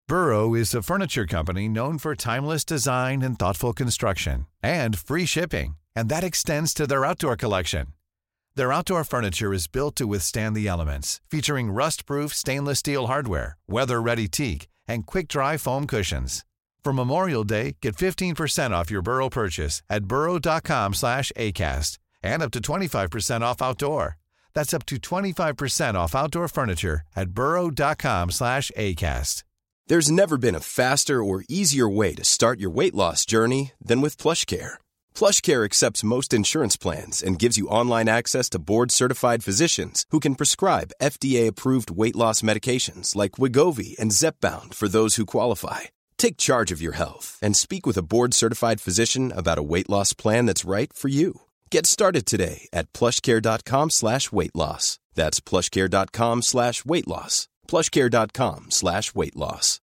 Burrow is a furniture company known for timeless design and thoughtful construction, and free shipping, and that extends to their outdoor collection. Their outdoor furniture is built to withstand the elements, featuring rust-proof stainless steel hardware, weather-ready teak, and quick-dry foam cushions. For Memorial Day, get 15% off your Burrow purchase at burrow.com/ACAST, and up to 25% off outdoor. That's up to 25% off outdoor furniture at burrow.com/ACAST. There's never been a faster or easier way to start your weight loss journey than with PlushCare. PlushCare accepts most insurance plans and gives you online access to board-certified physicians who can prescribe FDA-approved weight loss medications like Wegovy and Zepbound for those who qualify. Take charge of your health and speak with a board-certified physician about a weight loss plan that's right for you. Get started today at plushcare.com/weight-loss. That's plushcare.com/weight-loss. plushcare.com/weight-loss.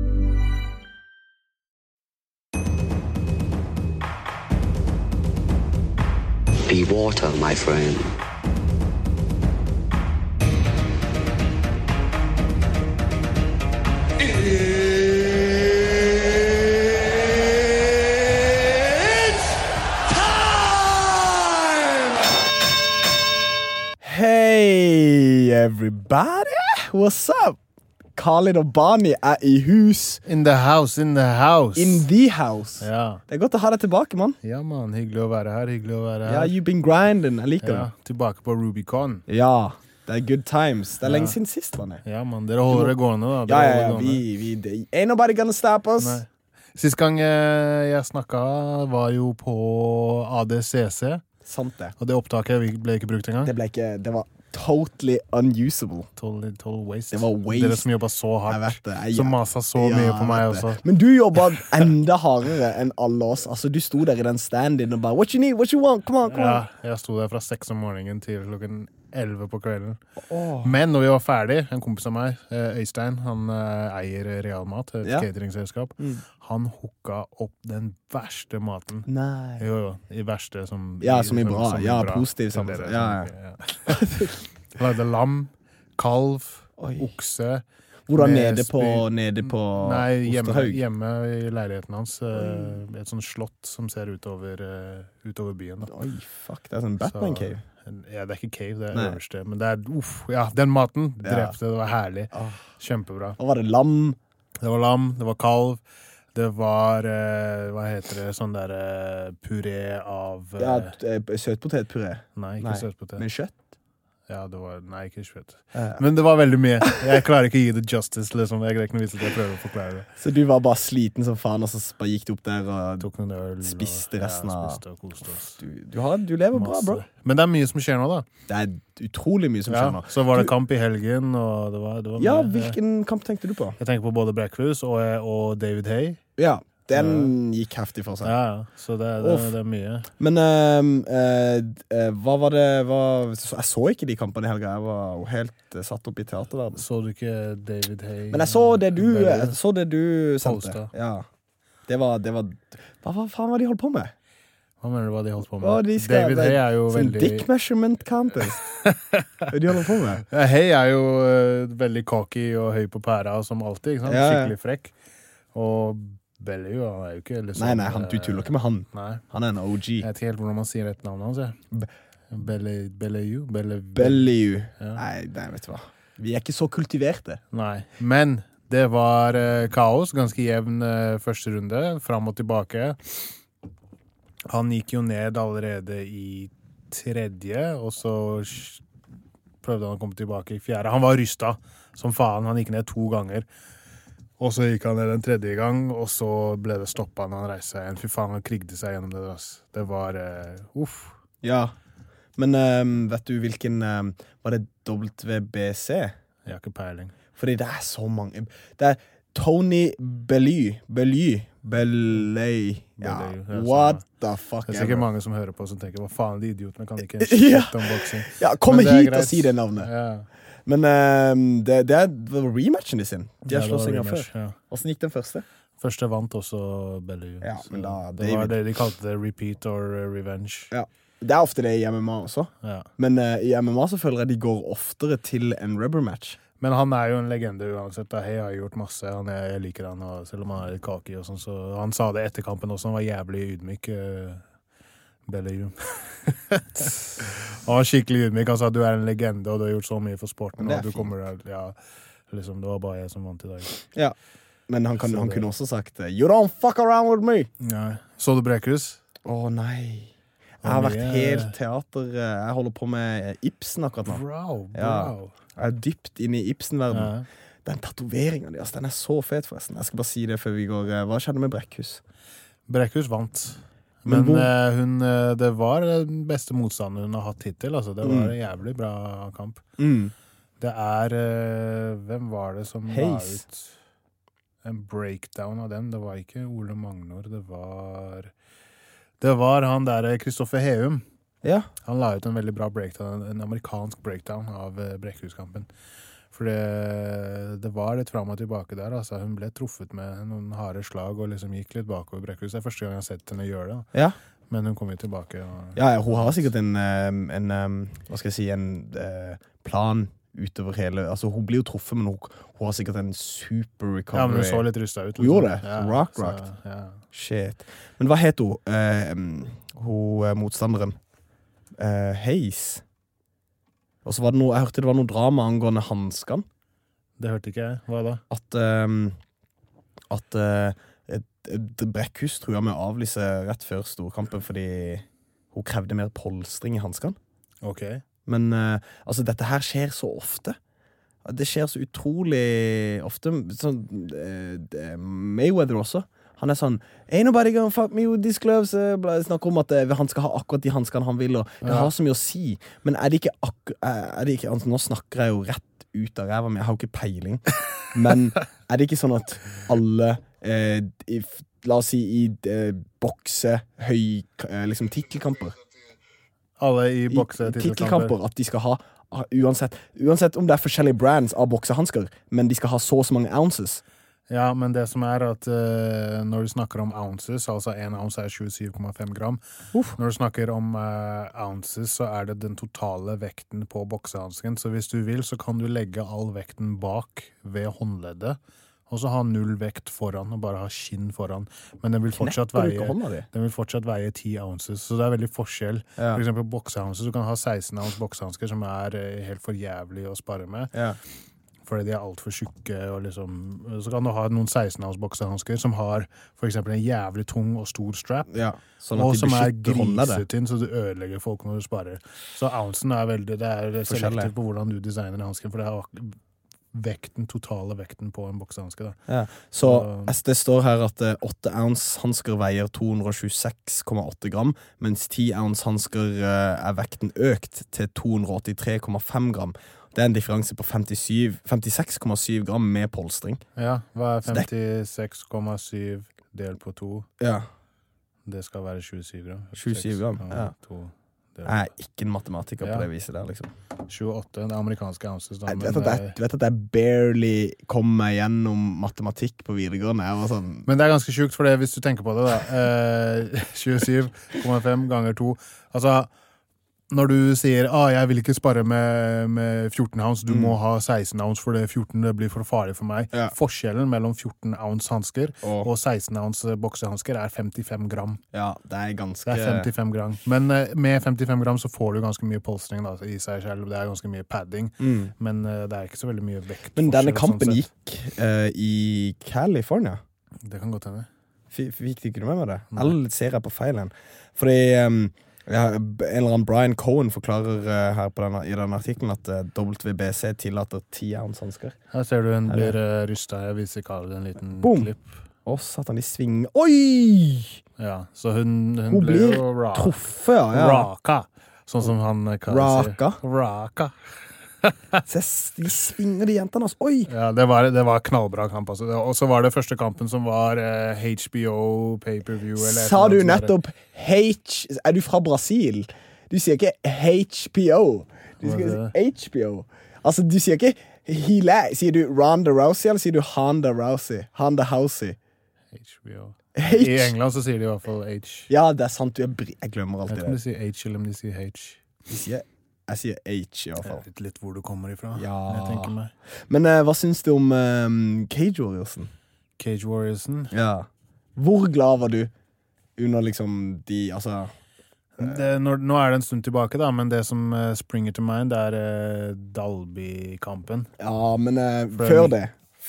Be water, my friend. It's time! Hey, everybody! What's up? Khalid og Bani I hus. In the house. In the house. Ja. Det godt å ha deg tilbake, mann. Ja, man. Hyggelig å være her. Ja, you've been grinding. Jeg liker det. Tilbake på Rubicon. Ja, det good times. Det lenge siden sist, mann. Ja, man. Dere holder det gående, da. Ja. Vi ain't nobody gonna stop us. Nei. Sist gang jeg snakket var jo på ADCC. Sant det. Og det opptaket ble ikke brukt engang. Det var totally unusable. Total waste. Det var waste. Dere som jobbet så hardt. Jeg vet det. Som maset så mye på meg også. Men du jobbet enda hardere enn alle oss. Altså, du sto der I den stand-in og bare, what you need, what you want, come on. Ja, jeg sto der fra 6 om morgenen til klokken 11 på kvelden. Men når vi var ferdig, en kompis av meg, Øystein, han eier Realmat, et cateringselskap, han hooka opp den verste maten. Nei. Jo, I verste som... Ja, som I bra. Som bra. Positiv sammen. Ja. Lagde lam, kalv, okse. Hvor da nede på Nei, hjemme I leiligheten hans. Et sånt slott som ser utover byen. Da. Oi, fuck, det sånn Batman-cave. Ja, det ikke cave, det øverste. Men det den maten drepte, det var herlig. Kjempebra. Og var det lam? Det var lam, det var kalv. Det var, hva heter det, sånn der puré av... Ja, søtpotetpuré. Nei, ikke søtpotet. Men kjøtt? Ja, det var, nei, ikke kjøtt. Men det var veldig mye. Jeg klarer ikke å gi det justice, liksom. Jeg greier ikke noe vise at jeg prøver å forklare det. Så du var bare sliten som faen, og så bare gikk du opp der og spiste resten av... Ja, spiste og koste oss. Du lever bra, bro. Men det mye som skjer nå, da. Det utrolig mye som skjer nå. Så var det kamp I helgen, og det var ja, hvilken kamp tenkte du på? Jeg tenker på både Breakfast og David Hay. Ja, den gikk heftig for seg. Ja, så det mye. Men hva var det... Jeg så ikke de kampene I helga. Jeg var helt satt opp I teaterverden. Så du ikke David Hay? Men jeg så det du sendte. Ja. Det var... Hva faen var de holdt på med? Hva mener du hva de holdt på med? David Hay jo veldig... Dick measurement contest. Hva de holder på med? Hay jo veldig cocky og høy på pæra, som alltid, ikke sant? Skikkelig frekk. Og Bellew, han jo ikke liksom... Nei, du tuller ikke med han. Nei. Han en OG. Jeg vet ikke helt hvordan man sier rett navn hans, ja. Bellew? Ja. Nei, vet du hva. Vi ikke så kultiverte. Nei, men det var kaos, ganske jevn første runde, fram og tilbake. Han gikk jo ned allerede I 3., og så prøvde han å komme tilbake I 4. Han var rystet som faen, han gikk ned 2 ganger. Og så gikk han ned den 3. gang, og så ble det stoppet når han reiste seg igjen. Fy faen, han krigde seg gjennom det. Det var, uff. Ja, men vet du hvilken, var det WBC? Jeg har ikke peiling. Fordi det så mange. Det Tony Bellew. Ja, what the fuck. Det sikkert mange som hører på som tenker, hva faen, de idiotene kan ikke shit om boksing. Ja, kom hit og si det navnet. Ja. Men det var rematchen de sin. De har slått seg av før. Ja. Hvordan gikk den første? Første vant også Bellew. Ja, men da... Det var det de kalte det repeat or revenge. Ja. Det ofte det I MMA også. Ja. Men I MMA så føler jeg de går oftere til en rubber match. Men han jo en legende uansett. Da. Hei har gjort masse. Jeg liker han, og selv om han litt kaki og sånn. Så han sa det etter kampen også. Han var jævlig ydmyk. Bellegjum. Han var skikkelig ydmyk. Han sa du en legende, og du har gjort så mye for sporten. Og du kommer der, ja, liksom, det var bare jeg som vant i dag. Ja, men han kunne også sagt You don't fuck around with me! Ja. Så du Brekkhus? Nei. Jeg har vært helt teater. Jeg holder på med Ibsen akkurat nå. Bro. Ja. Jeg dypt inne i Ibsen-verden. Ja. Den tatoveringen deres, den så fet forresten. Jeg skal bare si det før vi går. Hva skjedde med Brekkhus? Brekkhus vant. Men det var den beste motstanderen hun har hatt hittil. Altså. Det var en jævlig bra kamp. Det hvem var det som la ut en breakdown av den? Det var ikke Ole Magnor, det var han der Kristoffer Heum. Ja. Han la ut en veldig bra breakdown, en amerikansk breakdown av Brekkhuskampen. For det var litt fram og tilbake der. Altså. Hun ble truffet med noen harde slag og liksom gikk litt bakover Brekkhus. Det første gang jeg har sett henne gjøre det. Ja. Men hun kom jo tilbake. Og ja, hun har sikkert en hva skal jeg si, en plan utover hele, altså hun blir jo truffet, men hun har sikkert en super recovery. Ja, men hun så litt rustet ut. Hun gjorde det? Ja, rocked? Ja. Shit. Men hva het hun? Hun motstanderen? Hayes. Og så var det noe, jeg hørte det var noe drama angående hanskene. Det hørte ikke jeg. Hva da? At Brekkhus tror jeg med å avlyse rett før storkampen, fordi hun krevde mer polstring i hanskene. Ok. Men altså, dette her skjer så ofte. Det skjer så utrolig ofte. Sånn, Mayweather også. Han sånn Ain't nobody gonna fuck me with these gloves. Snakker om at han skal ha akkurat de hanskene han vil, og det har så mye å si. Men det ikke altså, nå snakker jeg jo rett ut av ræva mi, jeg har jo ikke peiling. Men det ikke sånn at alle la oss si i bokse liksom titelkamper, alle i boksetitelkamper, at de skal ha uansett om det forskjellige brands av boksehansker, men de skal ha så mange ounces. Ja, men det som at når du snakker om ounces, altså en ounce 27,5 gram. Når du snakker om ounces, så det den totale vekten på boksehansken. Så hvis du vil, så kan du legge all vekten bak ved håndleddet, og så ha null vekt foran, og bare ha skinn foran. Men den vil fortsatt veie 10 ounces, så det veldig forskjell. Ja. For eksempel boksehansker, du kan ha 16 ounce boksehansker, som helt for jævlig å spare med. Ja. Fordi de alt for tjukke, og liksom, så kan du ha noen 16 ounce boksehansker, som har for eksempel en jævlig tung og stor strap, sånn og som grisetynn, så du ødelegger folk når du sparer. Så ouncen veldig, det selektivt på hvordan du designer hansken, for det totale vekten på en boksehanske. Ja. Så det står her at 8 ounce hansker veier 226,8 gram, mens 10 ounce hansker vekten økt til 283,5 gram. Det en differanse på 56,7 gram med polstring. Ja, hva 56,7 del på 2? Ja. Det skal være 27 gram. 27 gram, ja. Jeg ikke en matematiker på det viset der, liksom. 28, det amerikanske ounces. Da, du vet at jeg barely kom meg gjennom matematikk på videregående. Jeg var sånn... Men det ganske sjukt, for det, hvis du tenker på det, da. 27,5 ganger 2. Altså... Når du sier, jeg vil ikke spare med 14 ounce, du må ha 16 ounce, for det 14 det blir for farlig for meg. Ja. Forskjellen mellom 14 ounce hansker og 16 ounce boksehansker 55 gram. Ja, det ganske... Det 55 gram. Men med 55 gram så får du ganske mye polstring da, i seg selv. Det ganske mye padding, men det ikke så veldig mye vekt. Men denne kampen sånn gikk i California? Det kan godt hende. Fikk du ikke med det? Eller ser jeg på feilen? Fordi... en eller annen Brian Cohen forklarer her i denne artikkelen at WBC tillater 10 ounce hansker. Her ser du hun blir rystet. Jeg viser Karl en liten klipp. Å, satan, de svinger. Oi! Ja, så hun blir truffet, ja. Raka. Sånn som han kaller Raka? Raka. De svinger de jentene, altså. Oi! Ja, det var knallbra kamp, altså. Og så var det første kampen som var HBO pay-per-view. Sa du nettopp du fra Brasil? Du sier ikke HBO. Du sier HBO. Altså, du sier ikke sier du Ronda Rousey, eller sier du Honda Rousey? Honda Housey. HBO. I England så sier de i hvert fall H. Ja, det sant. Jeg glemmer alltid det. Jeg vet ikke om de sier H eller om de sier H. De sier Jeg sier H i hvert fall. Jeg vet litt hvor du kommer ifra. Ja. Jeg tenker meg. Men hva synes du om Cage Warriorsen? Cage Warriorsen? Ja. Hvor glad var du under liksom de, altså... Nå er det en stund tilbake da, men det som springer til mind, det er Dalby-kampen. Ja, men før det,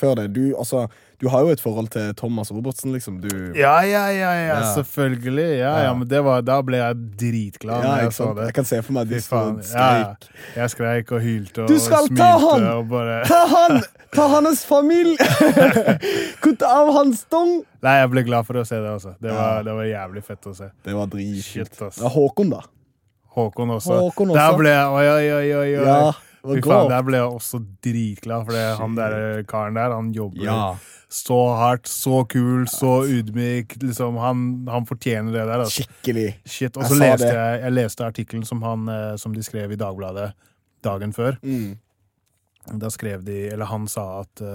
du har jo et forhold til Thomas Robertsen, liksom. Ja, selvfølgelig. Ja, men da ble jeg dritglad når jeg så det. Jeg kan se for meg de skreik. Ja, jeg skreik og hylte du og skal smilte. Ta han! Og bare... Ta han! Ta hans familie! Kutt av hans stong! Nei, jeg ble glad for å se det også. Det var jævlig fett å se. Det var dritfint. Shit, ja, Håkon da? Håkon også. Der ble jeg, oi. Ja. Fy faen, der ble jeg også dritglad, for han der karen der, han jobber så hardt, så kul, så ydmyk, liksom, han fortjener det der. Altså. Skikkelig. Shit, og så leste jeg leste artikkelen som de skrev i Dagbladet dagen før. Da skrev han sa at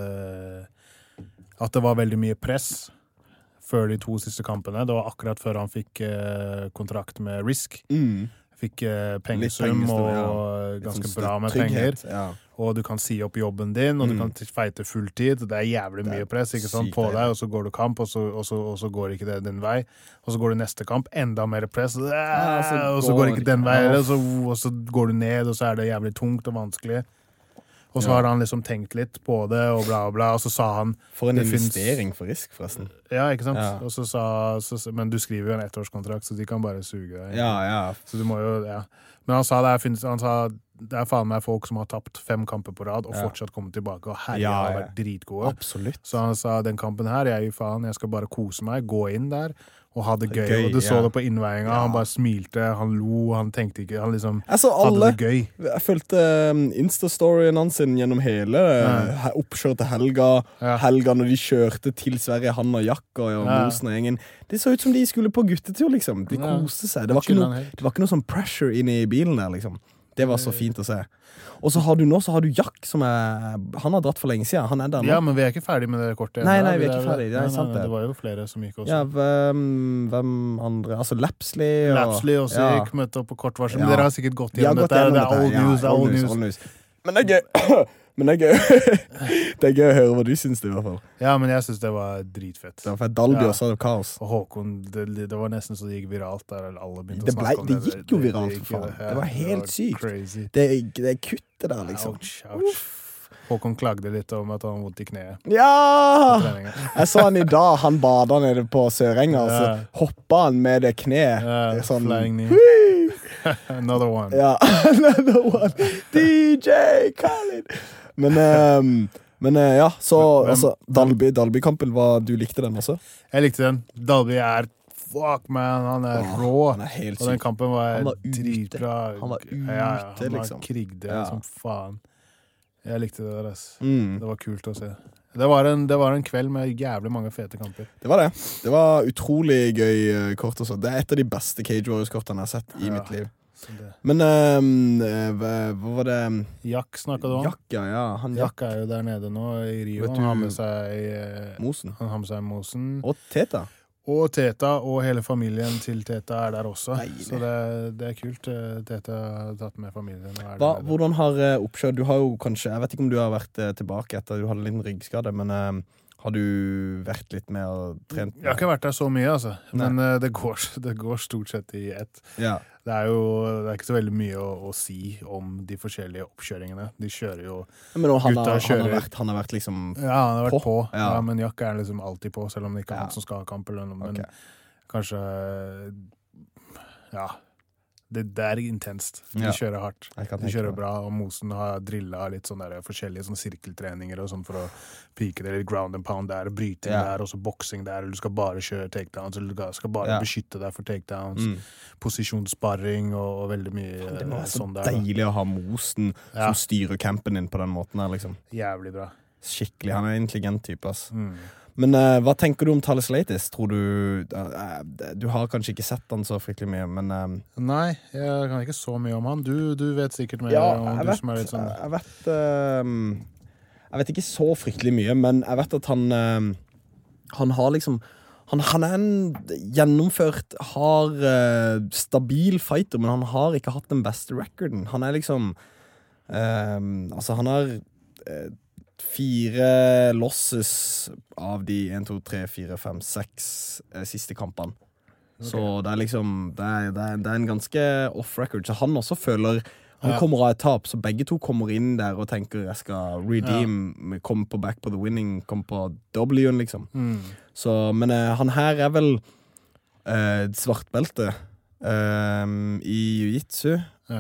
det var veldig mye press før de 2 siste kampene. Det var akkurat før han fikk kontrakt med Risk. Fikk pengesum og ganske bra med penger. Ja. Og du kan si opp jobben din, og du kan feite fulltid. Det er jævlig mye press, ikke sant, på deg, og så går du kamp, og så går ikke det din vei. Og så går du neste kamp, enda mer press, og så går det ikke den vei, og så går du ned, og så er det jævlig tungt og vanskelig. Og så har han liksom tenkt litt på det, og bla bla, og så sa han... For en investering for Risk, forresten. Ja, ikke sant? Ja. Og så sa... Men du skriver jo en 1-årskontrakt, så de kan bare suge deg. Ja. Så du må jo... Ja. Men han sa det er faen meg folk som har tapt 5 kamper på rad, og fortsatt kommet tilbake, og herre har vært dritgode. Absolutt. Så han sa, den kampen her, jeg skal bare kose meg, gå inn der, og ha det gøy. Og du så det på innveiinga, han bare smilte, han lo, han tenkte ikke, han liksom hadde det gøy. Jeg følte Insta-storyen hans gjennom hele oppkjør til helga når de kjørte til Sverige, han og Jack og Mosen og gjengen. Det så ut som de skulle på guttetur, liksom. De koste seg. Det var ikke noe sånn pressure inne i bilen der, liksom. Det var så fint å se. Og så har du Jack, som han har dratt for lenge siden. Han er der nå. Ja, men vi er ikke ferdig med det kortet. Nei, vi er ikke ferdig. Det er sant det. Det var jo flere som gikk også. Ja, hvem andre? Altså Lapsley også gikk, møtte opp på kort varsel. Men dere har sikkert gått gjennom dette. Det er old news. Men det er gøy. Det er gøy å høre hva du synes det, i hvert fall. Ja, men jeg synes det var dritfett. Det var for Dalby også, det var kaos. Og Håkon, det var nesten så det gikk viralt der, alle begynte å snakke om det. Det gikk jo viralt, for faen. Det var helt sykt. Det kuttet der, liksom. Ouch. Håkon klagde litt om at han har vondt i kneet. Ja! Jeg så han i dag, han badet nede på Sørenga, og så hoppet han med det kneet. Sånn, flying knee. Another one. Ja, another one. DJ Khaled. Men ja, så altså, Dalby-kampen, du likte den også? Jeg likte den. Dalby fuck man, han rå. Han helt syk. Og den kampen var dritbra. Han var ute, han liksom. Han krigde som faen. Jeg likte det der, Det var kult å se. Det var en kveld med jævlig mange fete kamper. Det var det. Det var utrolig gøy kort også. Det er et av de beste Cage Warriors-kortene jeg har sett i mitt liv. Men hva var det? Jack snakket du om? Jack jo der nede nå i Rio. Han har med seg Mosen. Han har med seg Mosen. Og Teta. Og hele familien til Teta der også. Deilig. Så det kult. Teta har tatt med familien. Hvordan har oppkjørt? Du har jo kanskje, jeg vet ikke om du har vært tilbake etter du hadde en liten ryggskade, men har du vært litt mer trent? Jeg har ikke vært der så mye, altså. Men det går stort sett i ett. Ja. Det er ikke så veldig mye å si om de forskjellige oppkjøringene. De kjører jo... Men han har vært liksom på? Ja, han har vært på. Ja, men Jack liksom alltid på, selv om det ikke er han som skal ha kamp eller noe. Men kanskje... Ja... Det er intenst. De kjører hardt. De kjører bra, og Mosen har drillet litt sånne der, forskjellige sånne sirkeltreninger og sånn for å pike det, litt ground and pound der, bryting der, og så boksing der, eller du skal bare kjøre takedowns, eller du skal bare beskytte deg for takedowns, posisjonssparring og veldig mye det må være så deilig å ha Mosen som styrer campen din på den måten her, liksom. Jævlig bra. Skikkelig, han en intelligent type, ass. Men hva tenker du om Thales Leitis? Tror du har kanskje ikke sett han så fryktelig mye, men... Nei, jeg kan ikke så mye om han. Du vet sikkert mer om du som litt sånn... Jeg vet ikke så fryktelig mye, men jeg vet at han har liksom... Han en gjennomført, stabil fighter, men han har ikke hatt den beste recorden. Han liksom altså han har 4 losses av de 1, 2, 3, 4, 5, 6 siste kampene. Okay. Så det liksom det er en ganske off-record. Så han også føler han kommer av et tap, så begge to kommer inn der og tenker jeg skal redeem, komme på back på the winning, komme på W-en liksom. Så, men han her er vel svartbelte i jiu-jitsu.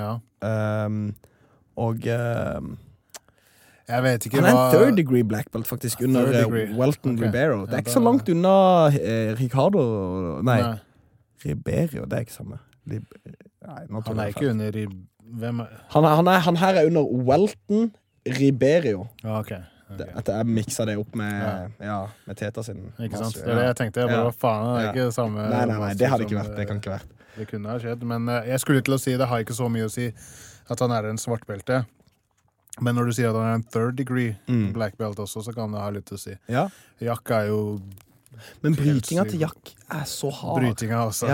Og jeg vet ikke han er en third degree black belt faktisk under Welton Ribeiro. Det er ikke så langt unna Ricardo. Nei. Ribeiro, det er ikke samme. Han er ikke under hvem han her er under Welton Ribeiro. Okay. At jeg mikset det opp med Teta sin. Ikke sant? Det er det jeg tenkte. Jeg bare, faen, det er ikke samme... Nei, det hadde ikke vært. Det kan ikke vært. Det kunne ha skjedd, men jeg skulle til å si, det har ikke så mye å si at han er en svartbelte. Men når du sier at han er en third degree black belt også, så kan det ha litt å si. Jack er jo... Men brytinga til Jack er så hard. Brytinga også,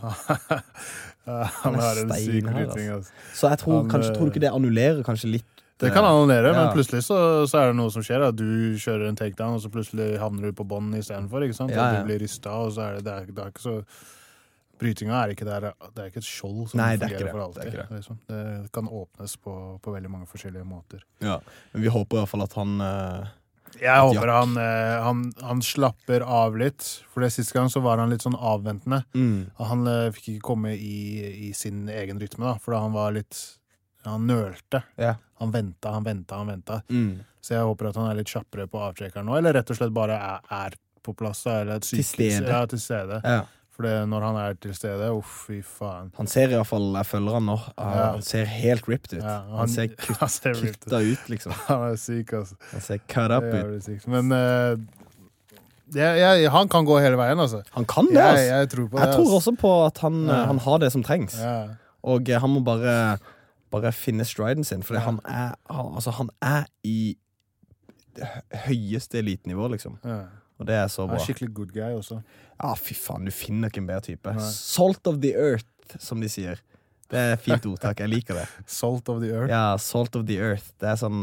han har en syk bryting. Altså. Så jeg tror, tror du ikke det annullerer kanskje litt? Det kan annulere, men plutselig så er det noe som skjer. At du kjører en takedown, og så plutselig havner du på bånd i stedet for, ikke sant? Du blir ristet, og så det er ikke så... Brytinga er ikke der, det er ikke et skjold som fungerer for alltid. Det kan åpnes på veldig mange forskjellige måter. Ja, men vi håper i hvert fall at han... Jeg håper han slapper av litt, for det siste gang så var han litt sånn avventende. Han fikk ikke komme i sin egen rytme da, for han var litt, han nølte. Han ventet. Så jeg håper at han er litt kjappere på avtrekkeren nå, eller rett og slett bare er på plass, eller et sykehus. Til stede. For når han er til stede, fy faen. Han ser i hvert fall, jeg følger han nå, han ser helt ripped ut. Han ser kutta ut, liksom. Han er syk, altså. Han ser cut up ut. Men han kan gå hele veien, altså. Han kan det, altså. Jeg tror på det. Jeg tror også på at han har det som trengs. Og han må bare finne striden sin, for han er i det høyeste elitenivå, liksom. Og det er så bra. Han er skikkelig good guy også. Ja, fy faen, du finner ikke en bedre type. Salt of the earth, som de sier. Det er et fint ordtak, jeg liker det. Salt of the earth? Ja, salt of the earth. Det er sånn...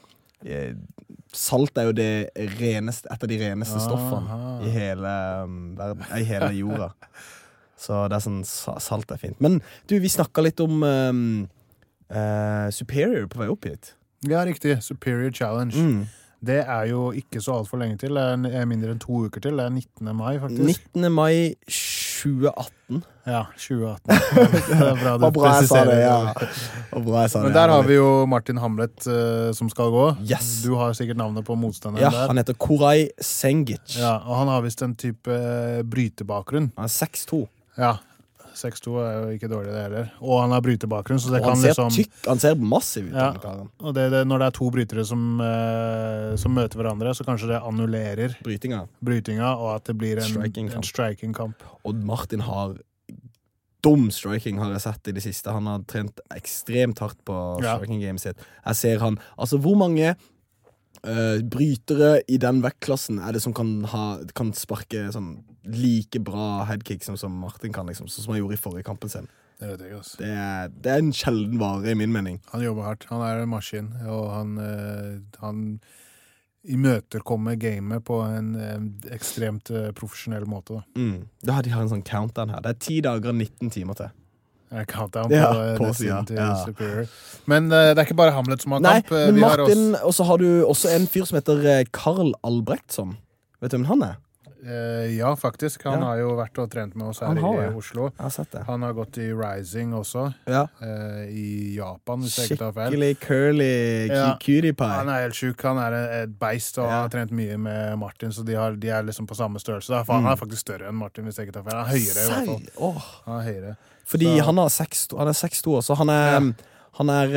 Salt er jo det reneste, et av de reneste stoffene i hele verden, i hele jorda. Så det er sånn, salt er fint. Men du, vi snakket litt om Superior på vei opp hit. Ja, riktig. Superior Challenge. Det er jo ikke så alt for lenge til. Det er mindre enn 2 uker til. Det er 19. mai, faktisk. 19. mai 2018. Ja, 2018. Det er bra du presiserer det. Men der har vi jo Martin Hamlet som skal gå. Yes. Du har sikkert navnet på motstanderen der. Ja, han heter Koray Sengic. Ja, og han har vist en type brytebakgrunn. Han er 6'2". Ja, 6'2" er jo ikke dårlig det heller. Og han har brytebakgrunn, så det kan han ser massiv ut. Og når det er 2 brytere som møter hverandre, så kanskje det annullerer brytinga, og at det blir en striking-kamp. Og Martin har dum striking, har jeg sett i det siste. Han har trent ekstremt hardt på striking-gamet sitt. Jeg ser han, altså hvor mange brytere i den vektklassen er det som kan sparke sånn like bra headkick som Martin kan, liksom, som han gjorde i forrige kampen sin. Det vet jeg også. Det er en sjelden vare i min mening. Han jobber hardt, han er en maskin, og han imøterkommer gamet på en ekstremt profesjonell måte. Da har de en sånn countdown her. Det er 10 dager og 19 timer til. Countdown på siden til Superior. Men det er ikke bare Hamlet som har kamp. Nei, men Martin, og så har du også en fyr som heter Karl Albrektsson. Vet du hvem han er? Ja, faktisk. Han har jo vært og trent med oss her i Oslo. Jeg har sett det. Han har gått i Rising også. I Japan, hvis jeg ikke tar feil. Skikkelig curly cutie pie. Han er helt syk. Han er et beist og har trent mye med Martin, så de er liksom på samme størrelse. Han er faktisk større enn Martin, hvis jeg ikke tar feil. Han er høyere i hvert fall. Han er høyere. Fordi han er 6'2", så han er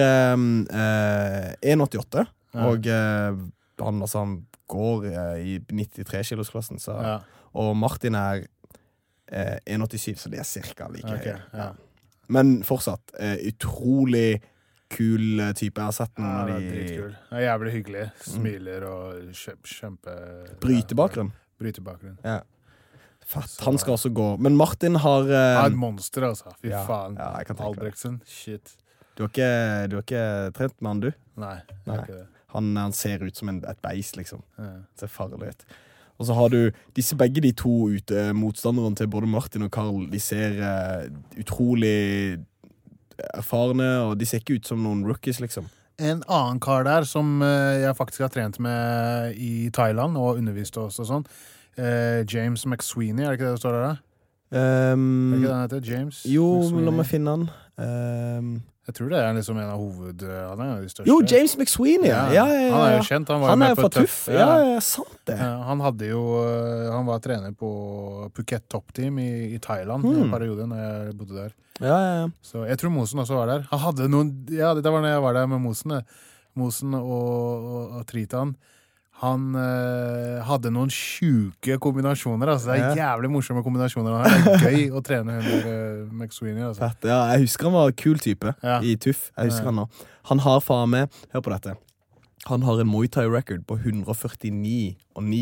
1,88, og han går i 93 kilosklassen, og Martin er 1,87, så det er cirka like høy. Men fortsatt, utrolig kul type. Jeg har sett noen av de... Dritkul. Jævlig hyggelig. Smiler og kjempe... Brytebakgrunn. Brytebakgrunn. Ja. Fett, han skal også gå. Men Martin har... et monster, altså. Fy faen. Ja, jeg kan tenke Albrechtsen, shit. Du har ikke trent med han, du? Nei, jeg har ikke det. Han ser ut som et beis, liksom. Det ser farlig ut. Og så har du begge de to motstanderne til både Martin og Karl. De ser utrolig erfarne, og de ser ikke ut som noen rookies, liksom. En annen kar der som jeg faktisk har trent med i Thailand og undervist også og sånn. James McSweeney, er det ikke det står der da? Er det ikke det han heter? James McSweeney? La meg finne han. Jeg tror det er liksom en av han er en av de største. Jo, James McSweeney, ja. Han er jo kjent, han er fra Tuff. Ja, sant det. Han var trener på Phuket Top Team i Thailand i en periode når jeg bodde der. Ja. Så jeg tror Mosen også var der. Han hadde noen, dette var når jeg var der med Mosen og Tritan. Han hadde noen sjuke kombinasjoner, altså. Det er jævlig morsomme kombinasjoner. Det er gøy å trene under McSweeney, altså. Fett, ja, jeg husker han var en kul type i Tuff. Jeg husker han nå. Han har faen med, hør på dette, han har en Muay Thai record på 149 og 9.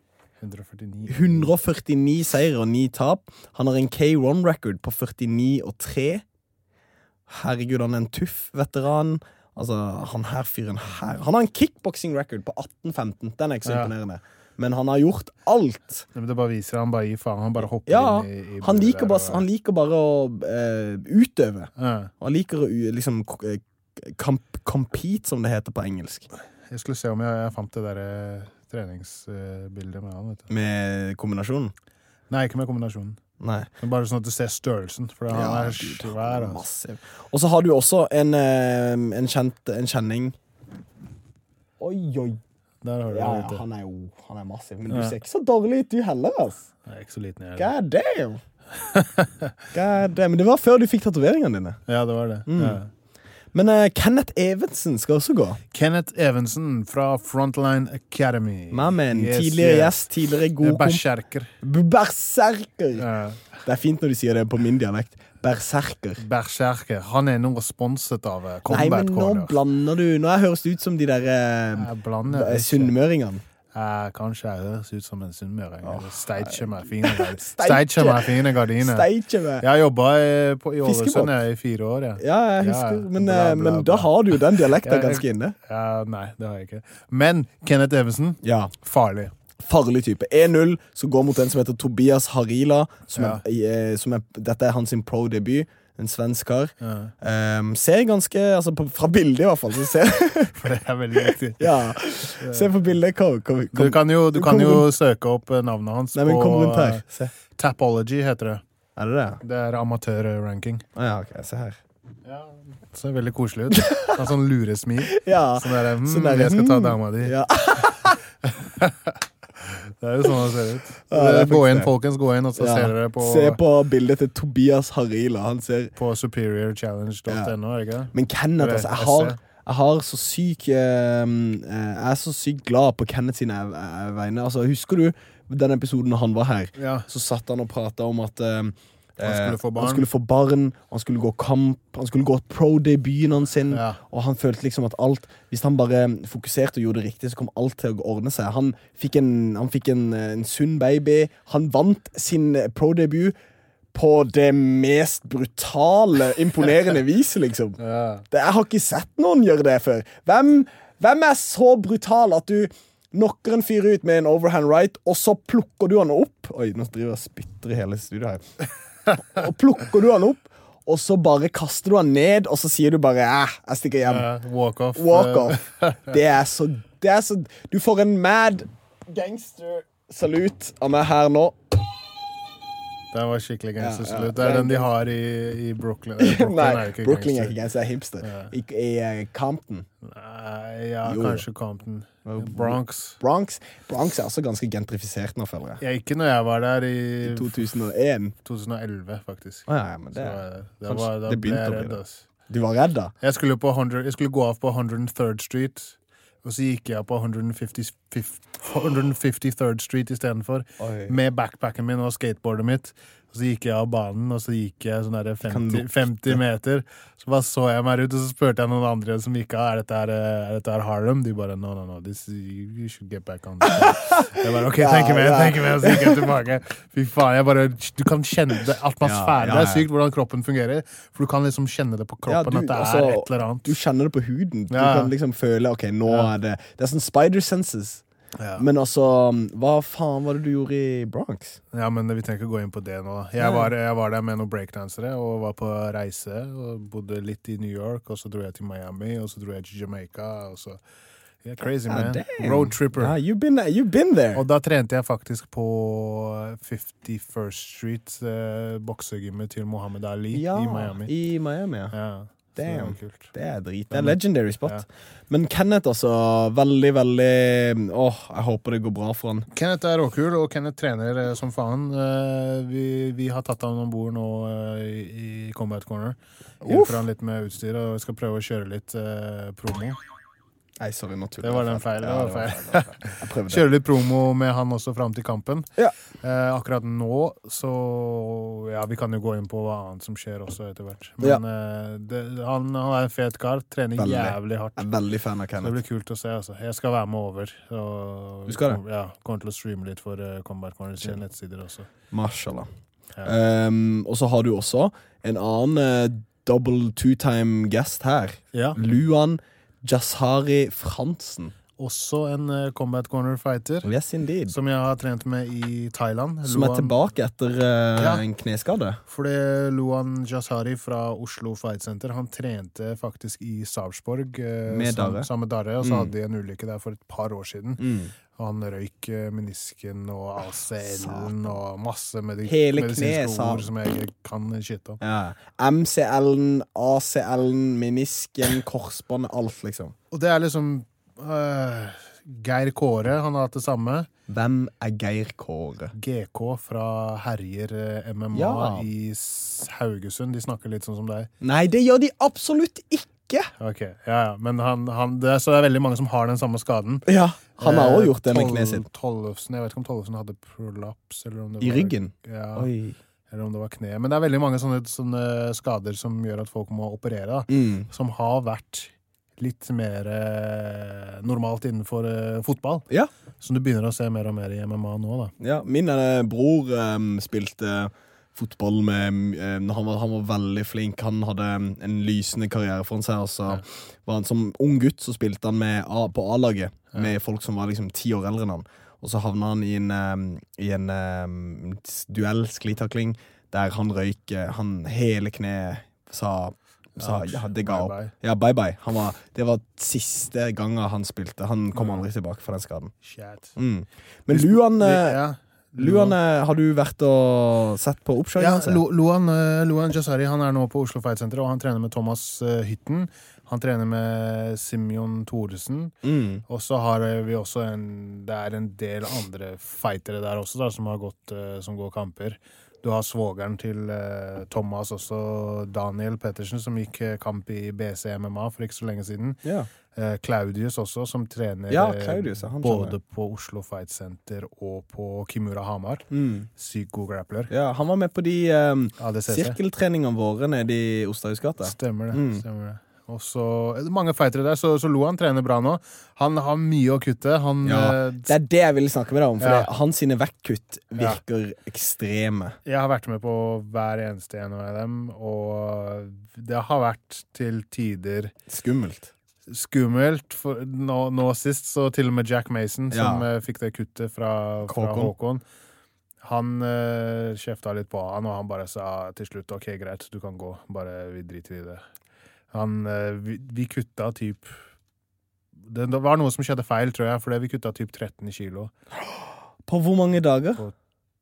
149 seier og 9 tap. Han har en K1 record på 49 og 3. Herregud, han er en Tuff-veteran. Altså, han her fyren her. Han har en kickboxing record på 18-15. Den er ikke så imponerende. Men han har gjort alt. Det bare viser han bare i faen. Han bare hopper inn i han liker bare å utøve. Han liker å liksom compete, som det heter på engelsk. Jeg skulle se om jeg fant det der treningsbildet med han, vet du. Med kombinasjonen? Nei, ikke med kombinasjonen. Nei. Men bare sånn at du ser størrelsen, for han er svær. Massiv. Og så har du også en kjenning. Oi. Der har du det. Han er massiv, men du ser ikke så dårlig ut du heller, ass. Jeg er ikke så liten, jeg. God damn. God damn. Men det var før du fikk tatoveringene dine. Ja, det var det. Men Kenneth Evensen skal også gå. Kenneth Evensen fra Frontline Academy. Tidligere gjest, tidligere god Berserker. Berserker. Det er fint når du sier det på min dialekt. Berserker. Han er noe sponset av Combat Corner. Nei, men nå blander du. Nå høres det ut som de der sunnmøringene. Kanskje jeg høres ut som en sunnmøring. Steitje meg fine gardiner. Jeg har jobbet i Ålesund i 4 år. Ja, jeg husker. Men da har du jo den dialekten ganske inne. Nei, det har jeg ikke. Men Kenneth Evensen, farlig. Farlig type. 1-0, så går mot en som heter Tobias Harila, dette er hans pro-debut. En svensk kar. Ser ganske, altså fra bildet i hvert fall, så ser for det er veldig viktig. Se på bildet. Du kan jo søke opp navnet hans. Nei, men kom rundt her. Se. Tapology heter det. Er det det? Det er amatør-ranking. Ok, se her. Ja, det ser veldig koselig ut. En sånn luresmil. Sånn der, jeg skal ta dama di. Det er jo sånn det ser ut. Gå inn, folkens, og så ser dere på... Se på bildet til Tobias Harila. Han ser... På superiorchallenge.no, er det ikke det? Men Kenneth, altså, jeg er så sykt glad på Kenneth sine vegne. Altså, husker du den episoden når han var her? Så satt han og pratet om at... han skulle få barn, han skulle gå kamp, han skulle gå pro-debuten sin, og han følte liksom at alt, hvis han bare fokuserte og gjorde det riktig, så kom alt til å ordne seg. Han fikk en sunn baby, han vant sin pro-debut på det mest brutale, imponerende viset, liksom. Jeg har ikke sett noen gjøre det før. Hvem er så brutal at du knocker en fyr ut med en overhand right, og så plukker du han opp? Oi, nå driver jeg og spytter i hele studioet her. Og plukker du han opp, og så bare kaster du han ned, og så sier du bare jeg stikker hjem. Walk off. Det er så du får en mad gangster salut av meg her nå. Det var skikkelig gangster-salut. Det er den de har i Brooklyn. Nei, Brooklyn er ikke gangster, det er hipster. I Compton. Kanskje Compton. Bronx er også ganske gentrifisert nå, føler jeg. Ikke når jeg var der i 2001. 2011, faktisk. Men da ble jeg redd, ass. Du var redd da? Jeg skulle gå av på 103rd Street, og så gikk jeg på 155th 153rd Street I stedet for, med backpacken min og skateboardet mitt. Og så gikk jeg av banen, og så gikk jeg sånn der 50 meter. Så bare så jeg meg ut, og så spurte jeg noen andre som gikk av, er dette her Harlem? De bare, no, you should get back on. Jeg bare, ok, tenk med, og så gikk jeg tilbake. Fy faen, du kan kjenne det, atmosfæren, det sykt hvordan kroppen fungerer, for du kan liksom kjenne det på kroppen at det et eller annet. Du kjenner det på huden, du kan liksom føle, ok, nå det er sånn spider senses. Ja. Men altså, hva faen var det du gjorde I Bronx? Ja, men vi tenker å gå inn på det nå. Jeg var der med noen breakdansere og var på reise og bodde litt I New York, og så dro jeg til Miami, og så dro jeg til Jamaica, og så crazy, man. Road tripper. You've been there. Og da trente jeg faktisk på 51st Street, boksegymmet til Muhammad Ali I Miami. I Miami, ja. Damn, det drit. Det legendary spot. Ja. Men Kenneth altså, veldig, jeg håper det går bra for han. Kenneth råkul, og Kenneth trener som faen. Vi har tatt han ombord nå I Combat Corner. Hjelper han litt med utstyr, og vi skal prøve å kjøre litt promo. Nei, sorry, naturlig. Det var den feil. Kjøre litt promo med han også frem til kampen. Ja. Akkurat nå, så vi kan jo gå inn på hva annet som skjer også etter hvert. Men han en fet kar, trener jævlig hardt. Jeg veldig fan av Kenneth. Det blir kult å se, altså. Jeg skal være med over. Du skal det? Ja, kommer til å streame litt for Combat Corners nettsider også. Mashallah. Ja. Og så har du også en annen double two-time guest her. Ja. Luan Jassari Fransen. Også en Combat Corner fighter. Yes, indeed. Som jeg har trent med I Thailand. Som tilbake etter en kneskade. Fordi Luan Jassari fra Oslo Fight Center, han trente faktisk I Sarpsborg med Darre. Sammen med Darre, og så hadde de en ulykke der for et par år siden. Han røyk menisken og ACL-en og masse medisinske ord som jeg kan shit om. Ja. MCL-en, ACL-en, menisken, korsbånd, alt liksom. Og det liksom Geir Kåre, han har hatt det samme. Hvem Geir Kåre? GK fra Herjer MMA I Haugesund. De snakker litt sånn som deg. Nei, det gjør de absolutt ikke. Ok, men så det veldig mange som har den samme skaden. Ja, han har også gjort det med kneet sitt. Tollefsen, jeg vet ikke om Tollefsen hadde prolaps eller om det I ryggen? Ja, eller om det var kne. Men det veldig mange sånne skader som gjør at folk må operere, som har vært litt mer normalt innenfor fotball. Ja. Som du begynner å se mer og mer I MMA nå da. Ja, min bror spilte fotball med, han var veldig flink, han hadde en lysende karriere for seg, og så var han som ung gutt, så spilte han på A-laget, med folk som var liksom 10 år eldre enn han, og så havna han I en duell sklitakling, der han røyk, han hele kne sa det ga opp. Ja, bye bye. Det var siste gangen han spilte. Han kom aldri tilbake fra den skaden. Men Luan, har du vært og sett på oppkjøringen? Ja, Luan Jassari, han nå på Oslo Fight Center, og han trener med Thomas Hytten. Han trener med Simeon Thoresen. Og så har vi også det en del andre fightere der også, da, som går kamper. Du har svågeren til Thomas også, Daniel Pettersen, som gikk kamp I BC MMA for ikke så lenge siden. Ja. Claudius også, som trener både på Oslo Fight Center og på Kimura Hamar. Sykt god grappler. Ja, han var med på de sirkeltreningene våre nede I Ostadhusgata. Stemmer det. Og så mange fightere der, så Luan trener bra nå. Han har mye å kutte. Det det jeg ville snakke med deg om, for hans sine vektkutt virker ekstreme. Jeg har vært med på hver eneste en av dem, og det har vært til tider skummelt, for nå sist, så til og med Jack Mason, som fikk det kuttet fra Håkon. Han kjeftet litt på han, og han bare sa til slutt, ok, greit, du kan gå, bare vi driter I det. Vi kutta typ det var noe som skjedde feil, tror jeg, fordi vi kutta typ 13 kilo. På hvor mange dager? På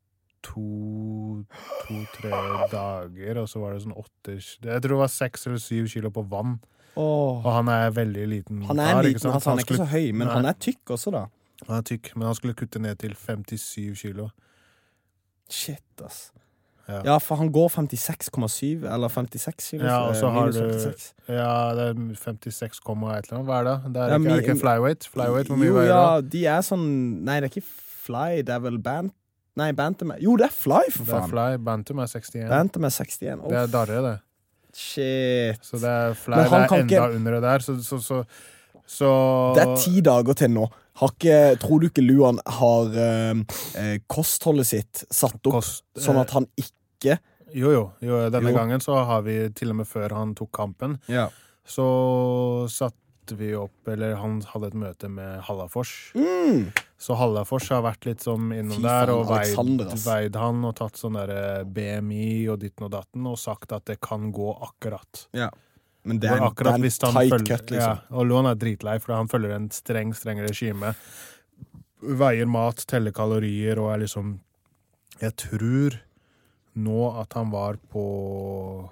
2-3 dager, og så var det sånn 8, jeg tror det var 6 eller 7 kilo på vann. Og han veldig liten. Han liten, han ikke så høy, men han tykk også da. Han tykk, men han skulle kutte ned til 57 kilo. Shit, ass. Ja, for han går 56,7 eller 56 kilo. Ja, og så har minus du 56. Ja, det er 56, et eller annet. Hva er det? Det er ikke flyweight. Flyweight, hvor mye jo, veier ja, det? de er sånn. Nei, det er ikke fly, det er vel bantam. Jo, det er fly, for Det er faen. fly. Bantam er 61. Bantam er 61. Det er darre, det. Shit. Så det er fly, Men det han er kan enda ikke- under det der. Så Det er 10 dager til nå. Tror du ikke Luan har kostholdet sitt satt opp sånn at han ikke Jo, denne gangen så har vi til og med før han tok kampen, så satte vi opp, eller han hadde et møte med Hallafors. Så Hallafors har vært litt som innom der og veid han og tatt sånn der BMI og ditten og datten og sagt at det kan gå akkurat. Ja. Men det er en tight cut, liksom. Ja, og Luan er dritlei, for han følger en streng regime. Veier mat, teller kalorier og er liksom... Jeg tror nå at han var på...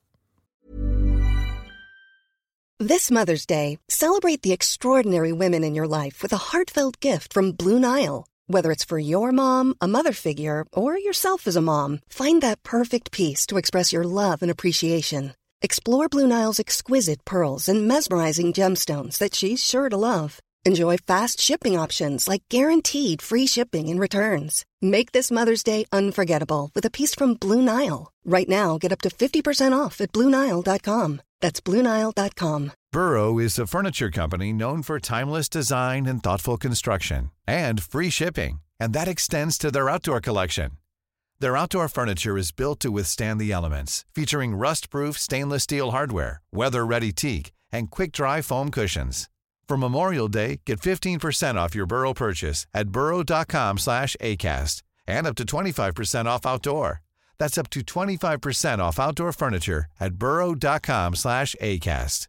This Mother's Day, celebrate the extraordinary women in your life with a heartfelt gift from Blue Nile. Whether it's for your mom, a mother figure, or yourself as a mom, find that perfect piece to express your love and appreciation. Explore Blue Nile's exquisite pearls and mesmerizing gemstones that she's sure to love. Enjoy fast shipping options like guaranteed free shipping and returns. Make this Mother's Day unforgettable with a piece from Blue Nile. Right now, get up to 50% off at BlueNile.com. That's BlueNile.com. Burrow is a furniture company known for timeless design and thoughtful construction, and free shipping, and that extends to their outdoor collection. Their outdoor furniture is built to withstand the elements, featuring rust-proof stainless steel hardware, weather-ready teak, and quick-dry foam cushions. For Memorial Day, get 15% off your Burrow purchase at burrow.com/ACAST, and up to 25% off outdoor. That's up to 25% off outdoor furniture at burrow.com/ACAST.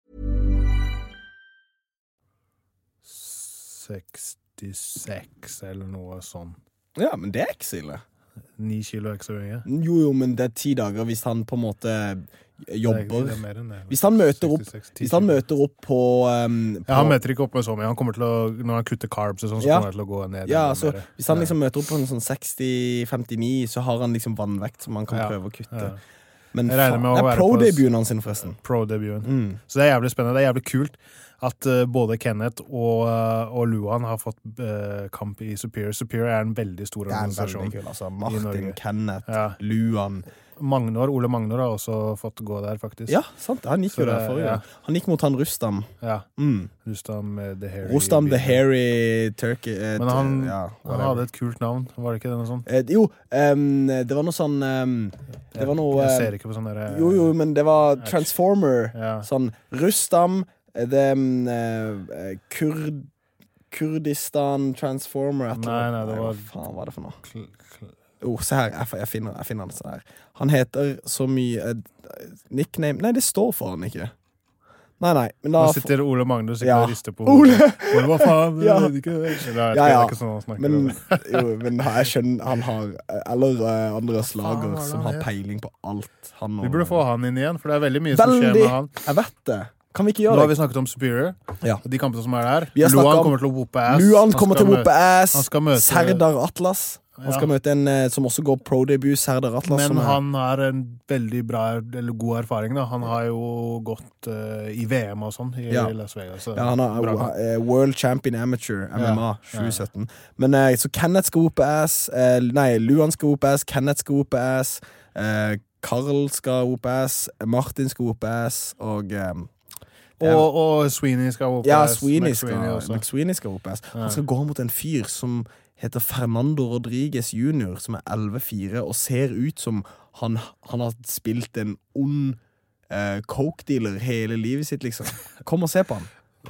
66 eller noe sånn. Ja, men det er ikke så ille. 9 kilo ekstra mye. Jo, men det er 10 dager hvis han på en måte jobber. Det er mer enn det. Hvis han møter opp, 66, hvis han møter opp på ja, han møter ikke opp med så mye. Han kommer til å, når han kutter carbs og sånn, så kommer han til å gå ned. Ja, så hvis han liksom møter opp på en sånn 60-59, så har han liksom vannvekt som han kan prøve å kutte. Ja. Men det er pro-debuten hans forresten. Pro-debuten. Så det er jævlig spennende. Det er jævlig kult at både Kenneth og Luan har fått kamp i Superior. Superior er en veldig stor organisasjon. Det er veldig kul, altså. Martin, Kenneth, Luan. Ole Magnor har også fått gå der, faktisk. Ja, sant. Han gikk jo der forrige. Han gikk mot han Rustam. Ja. Rustam the Hairy Turkey. Men han hadde et kult navn, var det ikke det noe sånt? Jo, det var noe sånn det var noe jeg ser ikke på sånn der Jo, men det var Transformer. Sånn Rustam Kurdistan Transformer. Nei, det var... Hva faen var det for noe? Se her, jeg finner han sånn her. Han heter så mye nickname. Nei, det står for han ikke. Nei, men da... Nå sitter Ole Magnus og rister på hodet. Hva faen? Ja. Det er ikke sånn han snakker. Men jeg skjønner, han har eller andre slager som har peiling på alt. Vi burde få han inn igjen, for det er veldig mye som skjer med han. Jeg vet det. Kan vi ikke gjøre det? Nå har vi snakket om Superior, de kampene som er der. Luan kommer til å whoppe ass. Luan kommer til å whoppe ass. Han skal møte Serdar Atlas. Han skal møte en som også går pro-debut, Serdar Atlas. Men han har en veldig bra, eller god erfaring da. Han har jo gått i VM og sånn i Las Vegas. Ja, han er World Champion Amateur, MMA, 2017. Men så Kenneth skal whoppe ass. Luan skal whoppe ass. Kenneth skal whoppe ass. Karl skal whoppe ass. Martin skal whoppe ass. Og Sweeney skal whoppe Ja, ass. McSweeney skal whoppe ass. Han skal gå mot en fyr som heter Fernando Rodriguez Jr., som er 11-4, og ser ut som han har spilt en ond coke-dealer hele livet sitt, liksom. Kom og se på han.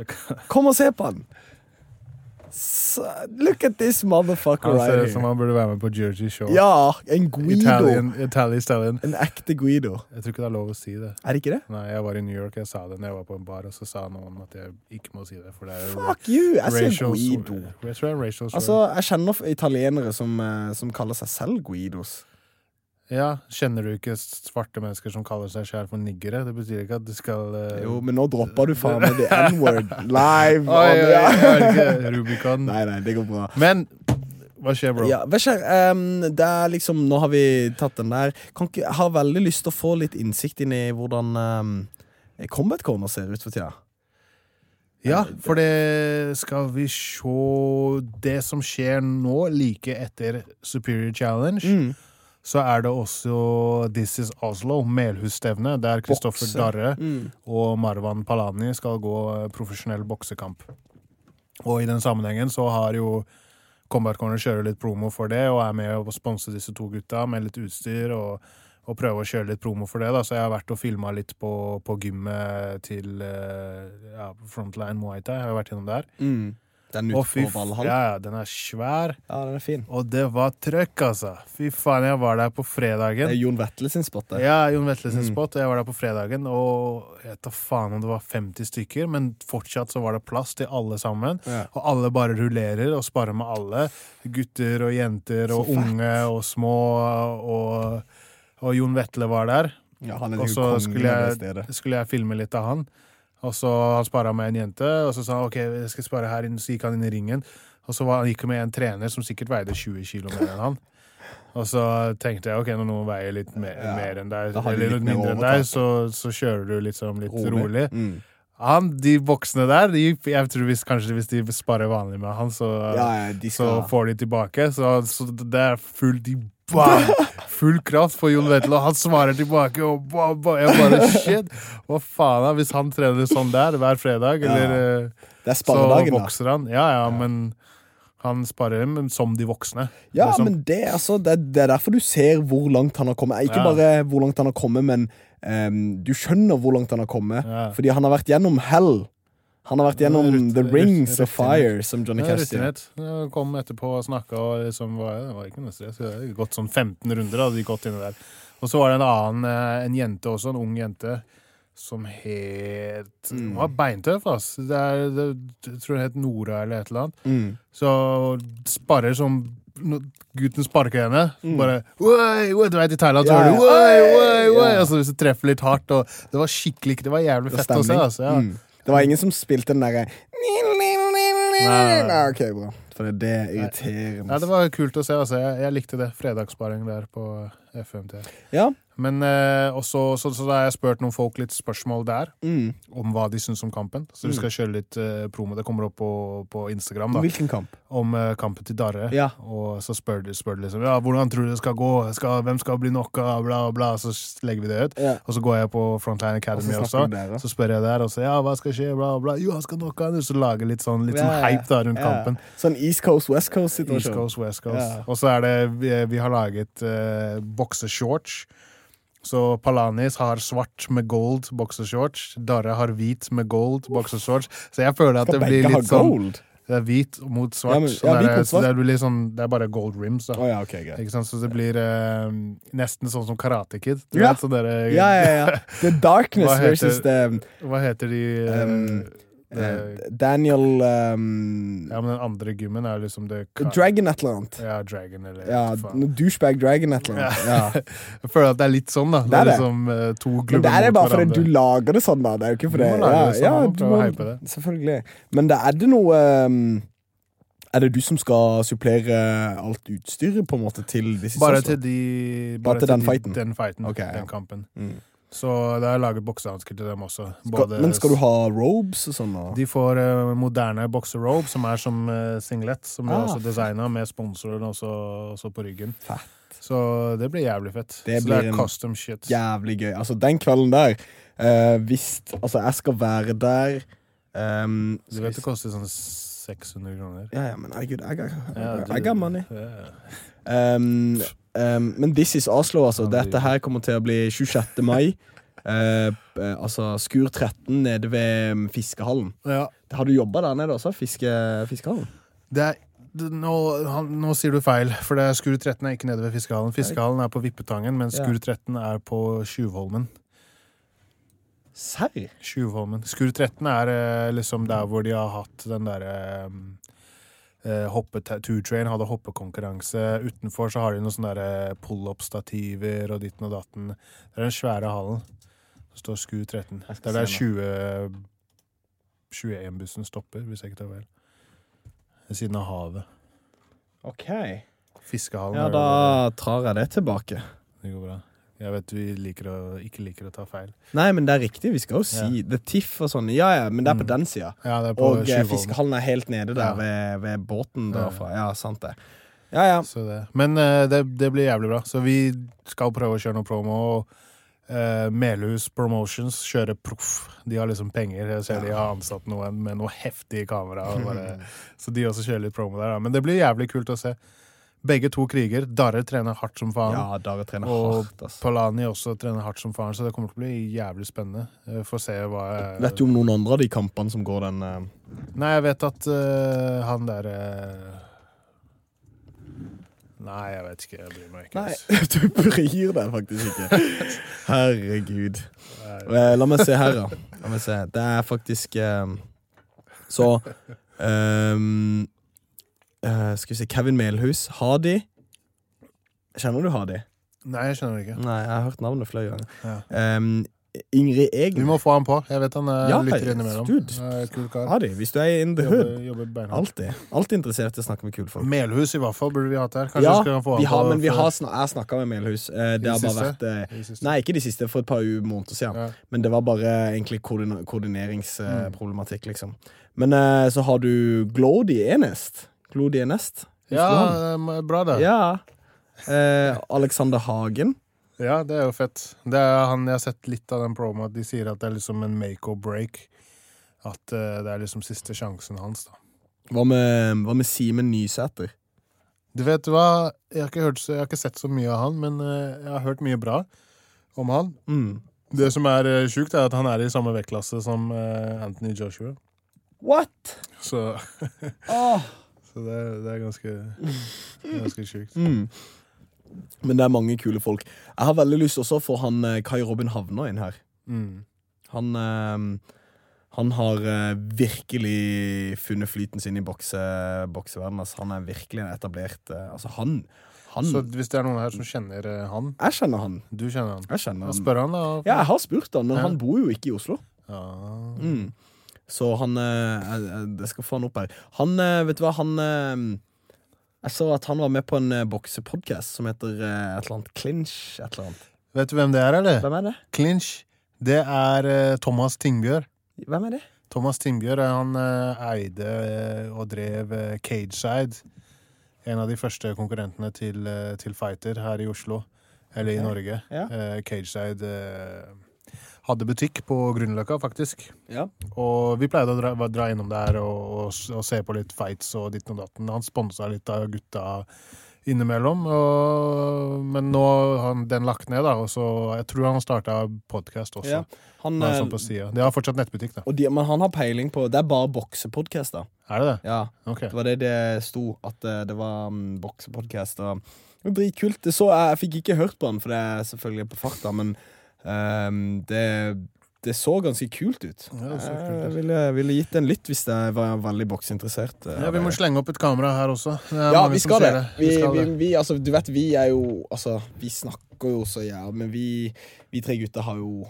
Look at this motherfucker right here. Han ser ut som han burde være med på Jersey Shore. Ja, en Guido. Italian Stallion. En ekte Guido. Jeg tror ikke det er lov å si det. Er det ikke det? Nei, jeg var i New York, jeg sa det når jeg var på en bar, og så sa noen at jeg ikke må si det, for det er Fuck you, jeg sier Guido. Jeg tror det er racial slur. Altså, jeg kjenner italienere som kaller seg selv Guidos. Ja, kjenner du ikke svarte mennesker som kaller seg selv for niggere? Det betyr ikke at du skal... Jo, men nå dropper du faen med the N-word live. Rubicon. Nei, det går bra. Men Hva skjer, bro? Ja, hva skjer? Det liksom, nå har vi tatt den der. Jeg har veldig lyst til å få litt innsikt inn i hvordan Combat Corner ser ut for tida. Ja, for det skal vi se det som skjer nå, like etter Superior Challenge. Så det også This is Oslo, Melhusstevne, der Kristoffer Darre og Marwan Palani skal gå profesjonell boksekamp. Og i den sammenhengen så har jo Combat Corner kjører litt promo for det, og med å sponse disse to gutta med litt utstyr, og prøve å kjøre litt promo for det. Da. Så jeg har vært og filmet litt på gymmet til Frontline Muay Thai. Jeg har vært gjennom der. Den ute på Valhall. Ja, den svær. Ja, den fin. Og det var trøkk, altså. Fy faen, jeg var der på fredagen. Det Jon Vetle sin spot, det. Ja, Jon Vetle sin spot. Jeg var der på fredagen, og jeg vet da faen om det var 50 stykker, men fortsatt så var det plass til alle sammen. Ja. Og alle bare rullerer og sparer med alle. Gutter og jenter og unge og små, og Jon Vetle var der. Ja, han og så skulle jeg filme litt av han. Og så han sparet med en jente, og så sa han, ok, jeg skal spare her, så gikk han inn i ringen. Og så gikk han med en trener som sikkert veide 20 kilo mer enn han. Og så tenkte jeg, ok, når noen veier litt mer enn deg, eller litt mindre enn deg, så kjører du liksom litt rolig. De boksene der, jeg tror kanskje hvis de sparer vanlig med han, så får de tilbake. Så det fullt full kraft for Jon Vetle, og han svarer tilbake, og jeg bare, shit, hva faen hvis han trener sånn der hver fredag, eller så vokser han. Ja, men han sparer dem som de voksne. Ja, liksom. Men det er derfor du ser hvor langt han har kommet. Ikke bare hvor langt han har kommet, men du skjønner hvor langt han har kommet, fordi han har vært gjennom hell. Han har vært gjennom The Rings of Fire, som Johnny Cash sier. Jeg kom etterpå og snakket, og liksom, det var ikke noe stress. Det hadde gått sånn 15 runder, hadde de gått inne der. Og så var det en jente også, en ung jente, som hun var beintøff, ass. Jeg tror hun het Nora eller et eller annet. Så sparer som gutten sparker henne, bare du vet i Thailand så hører du og så hvis du treffer litt hardt, og det var skikkelig, det var jævlig fett å se, altså. Det var ingen som spilte den der ok, bra. For det irriterer meg. Ja, det var kult å se, altså. Jeg likte det, fredagssparing der på FMT. Ja. Men så da har jeg spurt noen folk litt spørsmål der om hva de synes om kampen. Så vi skal kjøre litt promo. Det kommer opp på Instagram da. Hvilken kamp? Om kampen til Darre. Ja. Og så spør de liksom, hvordan tror du det skal gå? Hvem skal bli nokka? Bla, bla. Så legger vi det ut. Ja. Og så går jeg på Frontline Academy også. Så spør jeg der, og så hva skal skje? Bla, bla. Jo, han skal nokka. Så lager litt sånn hype da rundt kampen. Sånn East Coast, West Coast situasjon. East Coast, West Coast. Ja. Og så det, vi har laget bokseshorts. Så Palanis har svart med gold boxershorts, Darre har hvit med gold boxershorts. Så jeg føler at det blir litt sånn det hvit mot svart, så det blir litt sånn, det bare gold rims da. Ikke sant? Så det blir nesten sånn som Karate Kid. Ja. Vet, så The darkness versus the hva heter de Daniel ja, men den andre gymmen liksom det Dragon et eller annet. Ja, Dragon eller douchebag Dragon et eller annet. Jeg føler at det litt sånn da. Det liksom to klubber. Men det bare fordi du lager det sånn da. Det jo ikke fordi du må hype det. Selvfølgelig. Men det noe det du som skal supplere alt utstyret på en måte til disse bare til den fighten. Den kampen. Så det har laget boksehansker til dem også. Men skal du ha robes og sånn? De får moderne bokserrobe, som som singlet, som vi også designet med sponsoren også på ryggen. Fett. Så det blir jævlig fett. Det blir custom shit. Jævlig gøy. Altså, den kvelden der, jeg skal være der du vet det koster sånn 600 kroner. Ja, men I got money. Men This is Oslo, altså. Dette her kommer til å bli 26. mai. Altså Skur 13 nede ved Fiskehallen. Ja. Har du jobbet der nede også, Fiskehallen? Nå sier du feil, for Skur 13 ikke nede ved Fiskehallen. Fiskehallen på Vippetangen, men Skur 13 på Tjuvholmen. Serr? Tjuvholmen. Skur 13 liksom der hvor de har hatt den der Two-train hadde hoppekonkurranse. Utenfor så har de noen sånne pull-up-stativer og ditten og datten. Det den svære hallen. Det står Skur 13. Det der 21-bussen stopper, hvis jeg ikke tar vel. Ved siden av havet. Ok. Fiskehallen. Ja, da tar jeg det tilbake. Det går bra. Jeg vet vi ikke liker å ta feil. Nei, men det riktig, vi skal jo si det tiff og sånn. Ja, men det på den siden. Ja, det på og fiskehallen helt nede der ved båten derfra. Ja, sant det. Ja. Så det. Men det blir jævlig bra. Så vi skal prøve å kjøre noe promo, og Melhus Promotions kjører proff. De har liksom penger. Jeg ser de har ansatt noen med noe heftig kamera. Så de også kjører litt promo der. Men det blir jævlig kult å se. Begge to kriger. Darre trener hardt som faen. Ja, Darre trener hardt. Og Palani også trener hardt som faen. Så det kommer til å bli jævlig spennende. Får se hva Vet du om noen andre av de kampene som går den Nei, jeg vet at han der Nei, jeg vet ikke. Jeg bryr meg ikke. Nei, du bryr deg faktisk ikke. Herregud. La meg se her, da. La meg se. Det faktisk så skal vi se, Kevin Melhus. Hadi. Kjenner du Hadi? Nei, jeg kjenner det ikke. Nei, jeg har hørt navnet flere ganger. Ja. Ingrid Egen. Vi må få han på. Jeg vet han lytter innimellom. Kul kar. Hadi, hvis du er in the hood. Jobber Alltid interessert i å snakke med kule folk. Melhus i hvert fall burde vi hatt her. Kanskje skal han få han på. Men jeg har snakket med Melhus. Det har bare vært nei, ikke de siste, for et par måneder siden. Ja. Men det var bare egentlig koordineringsproblematikk, liksom. Men så har du Glody Enest. Ja, bra det. Ja. Alexander Hagen. Ja, det er jo fett. Det er han, jeg har sett litt av den promo, at de sier at det er liksom en make or break. At det er liksom siste sjansen hans, da. Hva med Simen Nysæter? Du vet hva, jeg har ikke sett så mye av han, men jeg har hørt mye bra om han. Det som er sjukt er at han er i samme vektklasse som Anthony Joshua. What? Så så det er ganske sjukt. Men det er mange kule folk. Jeg har veldig lyst også å få han Kai Robin Havner inn her. Han har virkelig funnet flyten sin i bokseverdenen. Altså, han er virkelig etablert han Så hvis det er noen her som kjenner han? Jeg kjenner han. Du kjenner han? Jeg kjenner han. Spør han da? Ja, jeg har spurt han, men han bor jo ikke i Oslo. Så han jeg skal få han opp her. Han, vet du hva, jeg så at han var med på en boksepodcast som heter et eller annet Clinch, et eller annet. Vet du hvem det er, eller? Hvem er det? Clinch, det er Thomas Tingbjørn. Hvem er det? Thomas Tingbjørn, han eide og drev Cageside, en av de første konkurrentene til Fighter her i Oslo, eller i Norge. Ja. Cageside hadde butikk på Grünerløkka, faktisk. Ja. Og vi pleide å dra innom der og se på litt fights og ditt og datten. Han sponset litt av gutta innimellom. Men nå har den lagt ned, da. Og så, jeg tror han startet podcast også. Ja. Sånn på siden. Det har fortsatt nettbutikk, da. Men han har peiling på, det er bare boksepodcast, da. Er det det? Ja, okay. Det var det sto, at det var boksepodcast. Det var dritkult. Jeg fikk ikke hørt på han, for det er selvfølgelig på farta, men det så ganske kult ut. Ja, jeg ville gitt den litt hvis jeg var veldig boksinteressert. Ja, vi må slenge opp et kamera her også. Ja, vi skal det. Vi, altså, du vet, vi er jo altså, vi snakker jo så men vi tre gutter har jo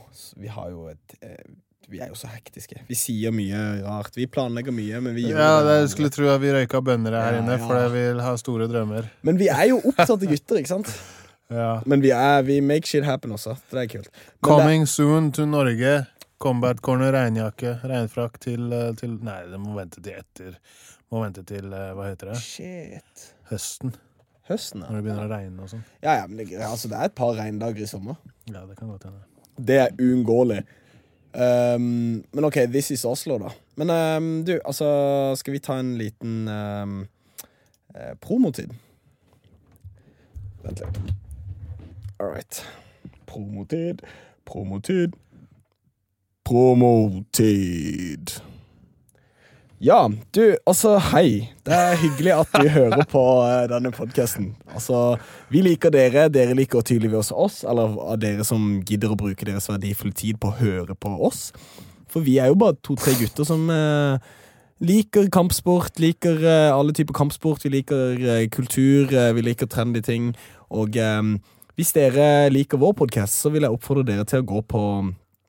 vi er jo så hektiske. Vi sier mye rart. Vi planlegger mye, men vi gjør det. Jeg skulle tro at vi røyka bønner her inne, for jeg vil ha store drømmer. Men vi er jo opptatte gutter, ikke sant? Ja. Men vi make shit happen også. Det er kult. Coming soon to Norge. Combat corner, regnjakke, regnfrakk til nei, det må vente til etter. Må vente til, hva heter det? Shit. Høsten, ja. Når det begynner å regne og sånn. Ja, men det er et par regndager i sommer. Ja, det kan godt hende. Det er uunngåelig. Men ok, this is Oslo da. Men du, altså, skal vi ta en liten promotid? Vent litt. Alright. Promotid. Ja, du, altså, hei. Det er hyggelig at du hører på denne podcasten. Altså, vi liker dere liker tydeligvis oss, eller av dere som gidder å bruke deres verdifulle tid på å høre på oss. For vi er jo bare 2-3 gutter som liker kampsport, liker alle typer kampsport, vi liker kultur, vi liker trendy ting, og hvis dere liker vår podcast, så vil jeg oppfordre dere til å gå på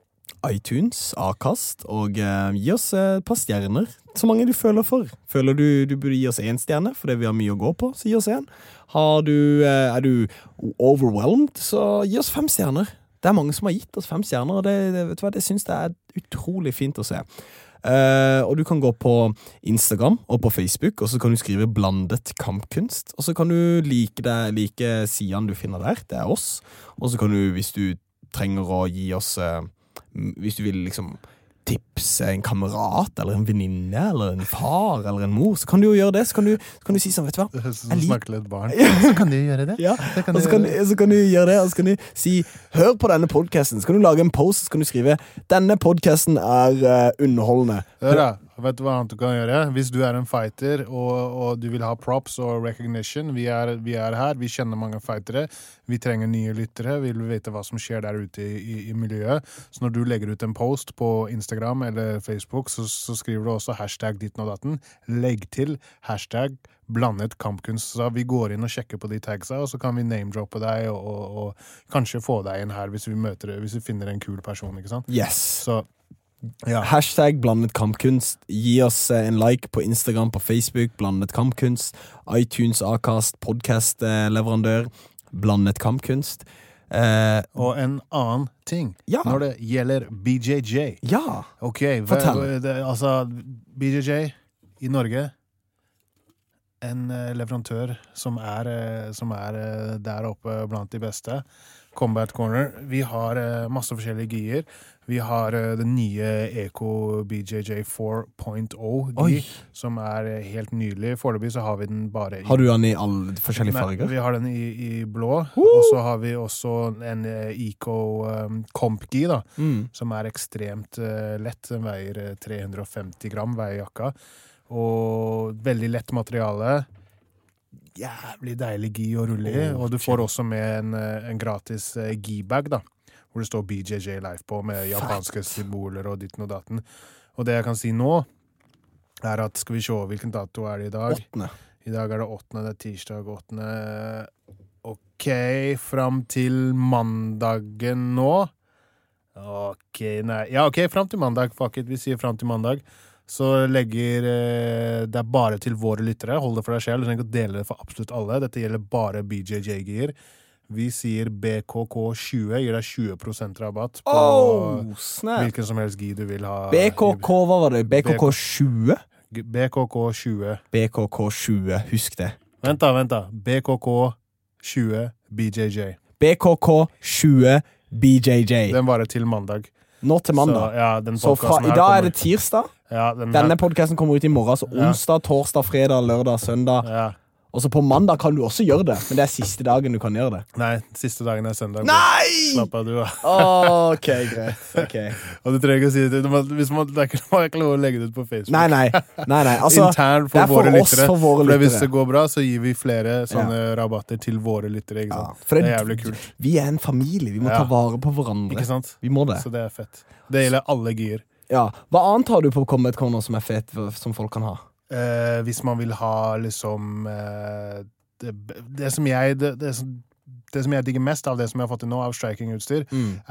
iTunes, Acast, og gi oss et par stjerner. Så mange du føler for. Føler du burde gi oss 1 stjerne, fordi vi har mye å gå på, så gi oss 1. Er du overwhelmed, så gi oss 5 stjerner. Det mange som har gitt oss 5 stjerner, og vet du hva, det synes jeg utrolig fint å se. Og du kan gå på Instagram og på Facebook, og så kan du skrive blandet kampkunst, og så kan du like siden du finner der, det oss, og så kan du, hvis du trenger å gi oss, hvis du vil liksom tipse en kamerat, eller en venninne, eller en far, eller en mor, så kan du jo gjøre det, så kan du si sånn, vet du hva? Så snakker litt barn. Så kan du gjøre det. Ja, så kan du gjøre det, og så kan du si, hør på denne podcasten, så kan du lage en post, så kan du skrive, denne podcasten underholdende. Hør da, vet du hva annet du kan gjøre? Hvis du en fighter, og du vil ha props og recognition, vi er her, vi kjenner mange fightere, vi trenger nye lyttere, vi vil vite hva som skjer der ute i miljøet, så når du legger ut en post på Instagram eller Facebook, så skriver du også hashtag ditten og datten, legg til hashtag blandet kampkunst, så vi går inn og sjekker på de tagsa, og så kan vi name-droppe deg, og kanskje få deg inn her hvis vi finner en kul person, ikke sant? Yes. Så ja. Hashtag blandet kampkunst. Gi oss en like på Instagram, på Facebook, blandet kampkunst, iTunes, Acast, podcast-leverandør, blandet kampkunst. Og en annen ting, når det gjelder BJJ. Ja, fortell. Altså, BJJ i Norge, en leverandør som er der oppe blant de beste. Combat Corner. Vi har masse forskjellige gier. Vi har den nye Eco BJJ 4.0 gi, som helt nylig. Foreløpig så har vi den bare Har du den i alle forskjellige farger? Vi har den i blå, og så har vi også en Eco Comp gi da, som ekstremt lett. Den veier 350 gram, veier jakka. Og veldig lett materiale. Jævlig deilig gi å rulle i, og du får også med en gratis gi-bag da, hvor det står BJJ Live på med japanske symboler og ditten og datten. Og det jeg kan si nå at, skal vi se hvilken dato det i dag? 8. I dag det 8. Det tirsdag 8. Ok, frem til mandagen nå. Ok, nei. Ja, ok, frem til mandag, fuck it, vi sier frem til mandag. Så legger det bare til våre lyttere. Hold det for deg selv, du trenger ikke å dele det for absolutt alle. Dette gjelder bare BJJ-gier. Vi sier BKK20, gir deg 20% rabatt på hvilken som helst gi du vil ha. BKK, hva var det? BKK20? BKK20. BKK20, husk det. Vent da. BKK20 BJJ. BKK20 BJJ. Den varer til mandag. Nå til mandag. Så i dag det tirsdag. Denne podcasten kommer ut i morgen, så onsdag, torsdag, fredag, lørdag, søndag. Og så på mandag kan du også gjøre det, men det siste dagen du kan gjøre det. Nei, siste dagen søndag. Nei! Slapp av du, da. Ok, greit. Okay. Og du trenger ikke å si det. Hvis man ikke lov å legge det ut på Facebook. Nei. Altså, intern for våre lyttere. For hvis det går bra, så gir vi flere sånne rabatter til våre lyttere. Ikke sant? Det jævlig kult. Vi en familie, vi må ta vare på hverandre. Ikke sant? Vi må det. Så det fett. Det gjelder alle gier. Ja. Hva annet har du på Combat Corner som fet, som folk kan ha? Hvis man vil ha liksom det som jeg digger mest av det som jeg har fått til nå av striking-utstyr,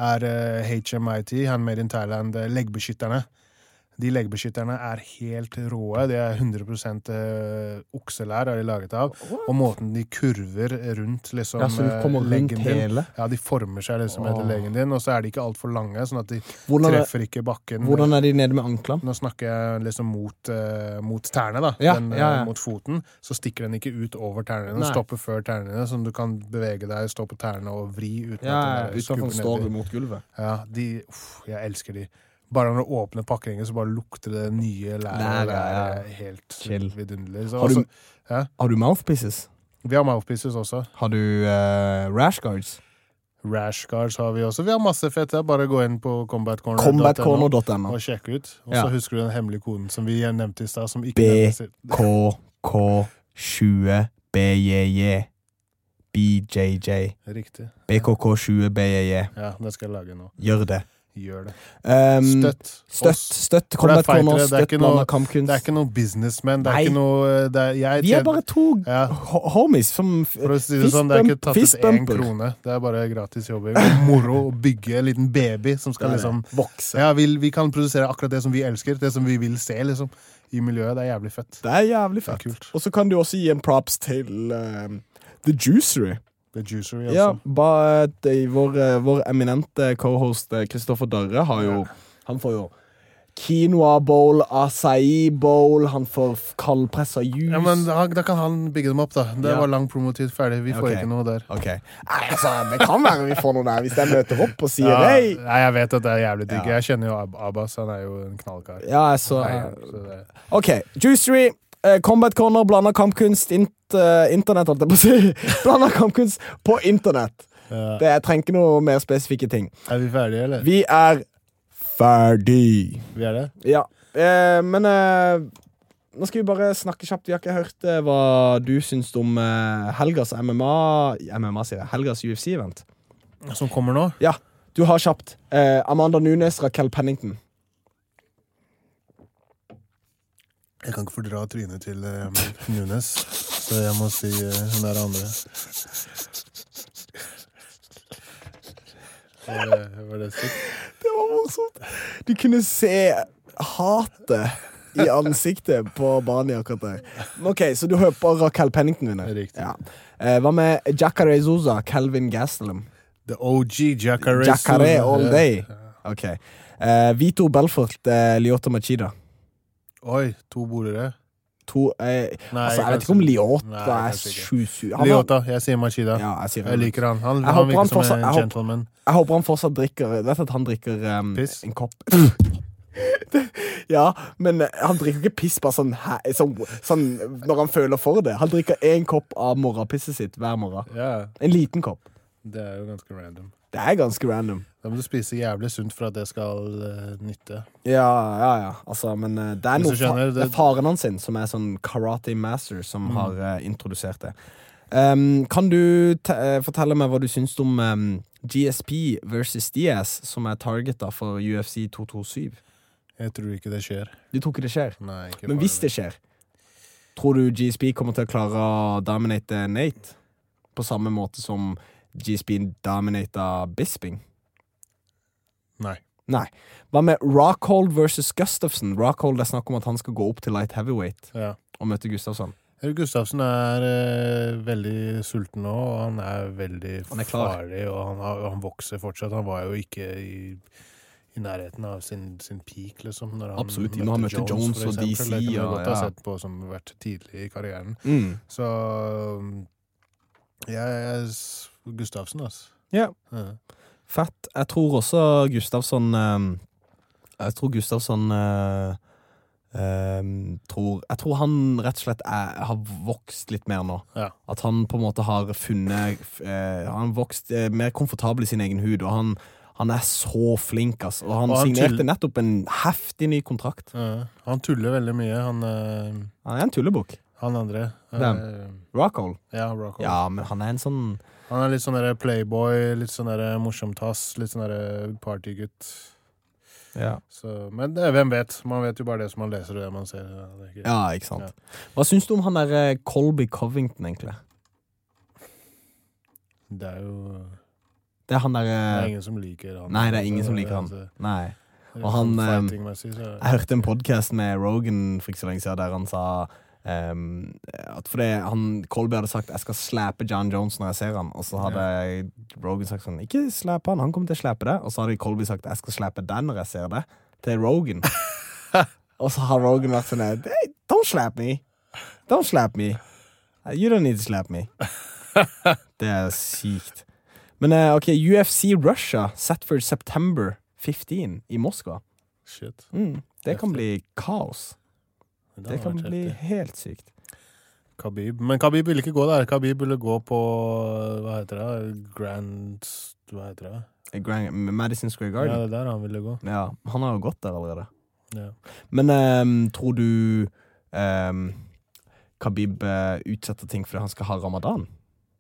HMIT, Handmade in Thailand, leggbeskytterne. De leggbeskytterne helt råe. De 100% okselær de laget av. Og måten de kurver rundt liksom, så de kommer rundt hele? Ja, de former seg liksom etter leggen din, og så de ikke alt for lange, sånn at de treffer ikke bakken. Hvordan de nede med anklene? Nå snakker jeg liksom mot tærne da. Mot foten, så stikker den ikke ut over tærne. Den stopper før tærne, så du kan bevege deg, stå på tærne og vri uten at den uten at den står mot gulvet. Ja, jeg elsker de. Bare når du åpner pakringen, så bare lukter det nye lærer. Det helt vidunderlig. Har du mouthpieces? Vi har mouthpieces også. Har du rash guards? Rash guards har vi også. Vi har masse fett. Bare gå inn på combatcorner.no og sjekk ut. Og så husker du den hemmelige koden som vi nevnte i sted, som ikke BKK20 BJJ. BJJ. Riktig. BKK20 BJJ. Ja, det skal jeg lage nå. Gjør det. Gjør det. Støtt Combat Corner, støtt Blanda Kampkunst. Det ikke noe businessmen, det ikke noe... Vi bare to homies som for å si det sånn, det ikke tatt ut 1 krone. Det bare gratis jobbing. Moro å bygge en liten baby som skal liksom... vokse. Ja, vi kan produsere akkurat det som vi elsker, det som vi vil se liksom, i miljøet. Det jævlig fett. Det jævlig fett. Kult. Og så kan du også gi en props til The Juicery. The Juicery, altså. Ja, vår eminente co-host Kristoffer Darre har jo, han får jo quinoa bowl, acai bowl, han får kaldpressa juice. Ja, men da kan han bygge dem opp da. Det var lang promotid ferdig, vi får ikke noe der. Ok. Nei, altså, det kan være vi får noe der, hvis jeg møter opp og sier nei. Nei, jeg vet at det jævlig digg. Jeg kjenner jo Abbas, han jo en knallkar. Ja, så ok, Juicery, Combat Corner, Blanda Kampkunst, internett, holdt jeg på å si. Blanda Kampkunst på internett. Det trenger ikke noe mer spesifikke ting. Vi ferdige, eller? Vi ferdig. Vi det? Ja. Men nå skal vi bare snakke kjapt. Vi har ikke hørt hva du syns om helgas MMA sier jeg. Helgas UFC-event. Som kommer nå? Ja, du har kjapt. Amanda Nunes, Raquel Pennington. Jeg kan ikke fordra trynet til Nunes, så jeg må si hun andre. Var det sykt? Det var morsomt. Du kunne se hatet i ansiktet på Bani akkurat der. Ok, så du hører på Raquel Pennington vinner. Riktig. Ja. Hva med Jacare Souza, Kelvin Gastelum? The OG Jacare Souza. Jacare all day. Ok. Vitor Belfort, Lyoto Machida. Oi, 2 bolere. Jeg vet ikke om Lyoto 7-7. Lyoto, jeg sier Machida. Ja, jeg liker han. Han virker som en gentleman. Jeg håper han fortsatt drikker. Jeg vet at han drikker en kopp. Ja, men han drikker ikke piss bare sånn når han føler for det. Han drikker 1 kopp av morgenpisset sitt hver morgen. Ja. En liten kopp. Det jo ganske random. Det ganske random. Da må du spise jævlig sunt for at det skal nytte. Ja. Altså, men det det faren hans sin som sånn karate master som har introdusert det. Kan du fortelle meg hva du syns om GSP versus Diaz, som targeta for UFC 227? Jeg tror ikke det skjer. Du tror ikke det skjer? Nei, ikke men hvis det skjer, tror du GSP kommer til å klare å dominate Nate på samme måte som GSP dominata Bisping? Nei. Hva med Rockhold versus Gustafsson? Rockhold snakk om at han skal gå opp til light heavyweight og møte Gustafsson. Gustafsson veldig sulten nå, og han veldig farlig, og han vokser fortsatt. Han var jo ikke i nærheten av sin peak, liksom. Absolutt, når han møtte Jones og DC. Det kan jeg godt ha sett på som vært tidlig i karrieren. Så Gustafsson, altså. Ja. Fett. Jeg tror også Gustafsson jeg tror han rett og slett har vokst litt mer nå. Ja. At han på en måte har funnet han har vokst mer komfortabel i sin egen hud, og han så flink, ass. Og han signerte nettopp en heftig ny kontrakt. Ja. Han tuller veldig mye. Han en tullebukk. Han andre. Rockhold? Ja, Rockhold. Ja, men han en sånn... Han litt sånn der playboy, litt sånn der morsom tass, litt sånn der partygutt. Ja. Så, men hvem vet? Man vet jo bare det som man leser og det man ser. Ja, ikke sant. Ja. Hva syns du om han der Colby Covington, egentlig? Det jo... Det han der... Det ingen som liker han. Nei, det ingen som liker han. Nei. Og han... Jeg hørte en podcast med Rogan for ikke så lenge siden, der han sa... at fordi Colby hadde sagt jeg skal slappe John Jones når jeg ser han, og så hadde Rogan sagt sånn, ikke slappe han kommer til å slappe det, og så hadde Colby sagt jeg skal slappe den når jeg ser det til Rogan. Og så har Rogan vært sånn hey, don't slap me you don't need to slap me. Det sykt. Men ok, UFC Russia set for September 15 i Moskva. Shit. Det kan bli kaos. Det kan bli helt sykt. Khabib. Men Khabib ville ikke gå der. Khabib ville gå på, hva heter det? Madison Square Garden. Ja, det der han ville gå. Ja, han har jo gått der allerede. Ja. Men tror du Khabib utsetter ting fordi han skal ha Ramadan?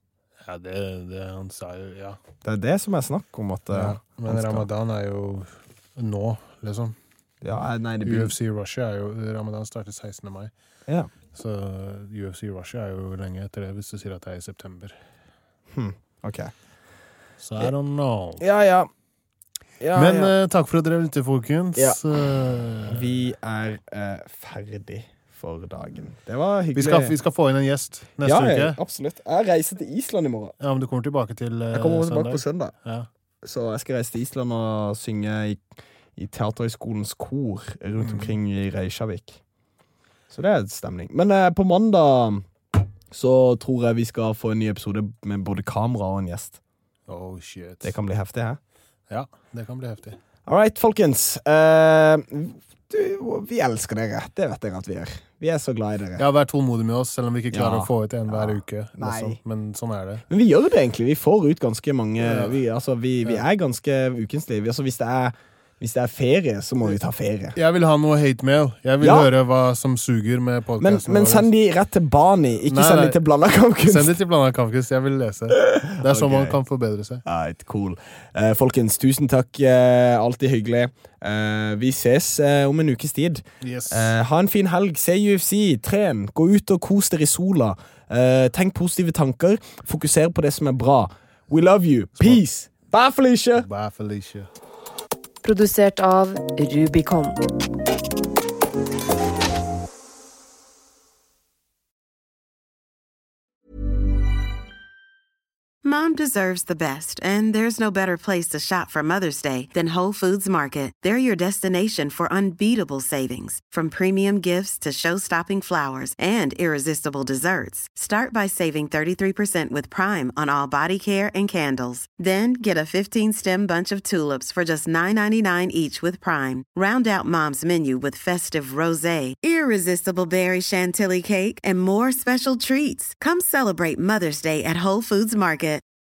Ja, det han sa jo, ja. Det det som snakk om at... ja, men Ramadan jo Nå, liksom. Ja, nei, det blir... UFC Russia er jo... Ramadan starter 16. mai. Ja. Så UFC Russia er jo lenge etter det, hvis du sier at det er i september. Ok. Så I don't know. Ja, Men takk for at dere lytter, folkens. Ja. Vi er ferdig for dagen. Det var hyggelig. Vi skal få inn en gjest neste uke. Ja, absolutt. Jeg reiser til Island i morgen. Ja, men du kommer tilbake til søndag. Jeg kommer tilbake på søndag. Ja. Så jeg skal reise til Island og synge i Teaterhøgskolens kor rundt omkring i Reykjavik. Så det er stemning. Men på mandag så tror jeg vi skal få en ny episode med både kamera og en gjest. Oh, shit. Det kan bli heftig, hæ? Ja, det kan bli heftig. Alright, folkens. Vi elsker dere. Det vet jeg at vi gjør. Vi er så glad i dere. Ja, vær tålmodig med oss, selv om vi ikke klarer å få ut en hver uke. Nei. Men sånn er det. Men vi gjør det egentlig. Vi får ut ganske mange. Vi er ganske ukenslige. Altså, hvis det er ferie, så må vi ta ferie. Jeg vil ha noe hate mail. Jeg vil høre hva som suger med podcasten. Men send de rett til Bani, ikke send de til Blanda Kampkunst. Send de til Blanda Kampkunst, jeg vil lese. Det er sånn man kan forbedre seg. Right, cool. Folkens, tusen takk. Alltid hyggelig. Vi ses om en ukes tid. Yes. Ha en fin helg. Se UFC, tren. Gå ut og kos dere i sola. Tenk positive tanker. Fokuser på det som er bra. We love you. Peace. Bye, Felicia. Bye, Felicia. Produsert av Rubicon. Mom deserves the best, and there's no better place to shop for Mother's Day than Whole Foods Market. They're your destination for unbeatable savings, from premium gifts to show-stopping flowers and irresistible desserts. Start by saving 33% with Prime on all body care and candles. Then get a 15-stem bunch of tulips for just $9.99 each with Prime. Round out Mom's menu with festive rosé, irresistible berry chantilly cake, and more special treats. Come celebrate Mother's Day at Whole Foods Market.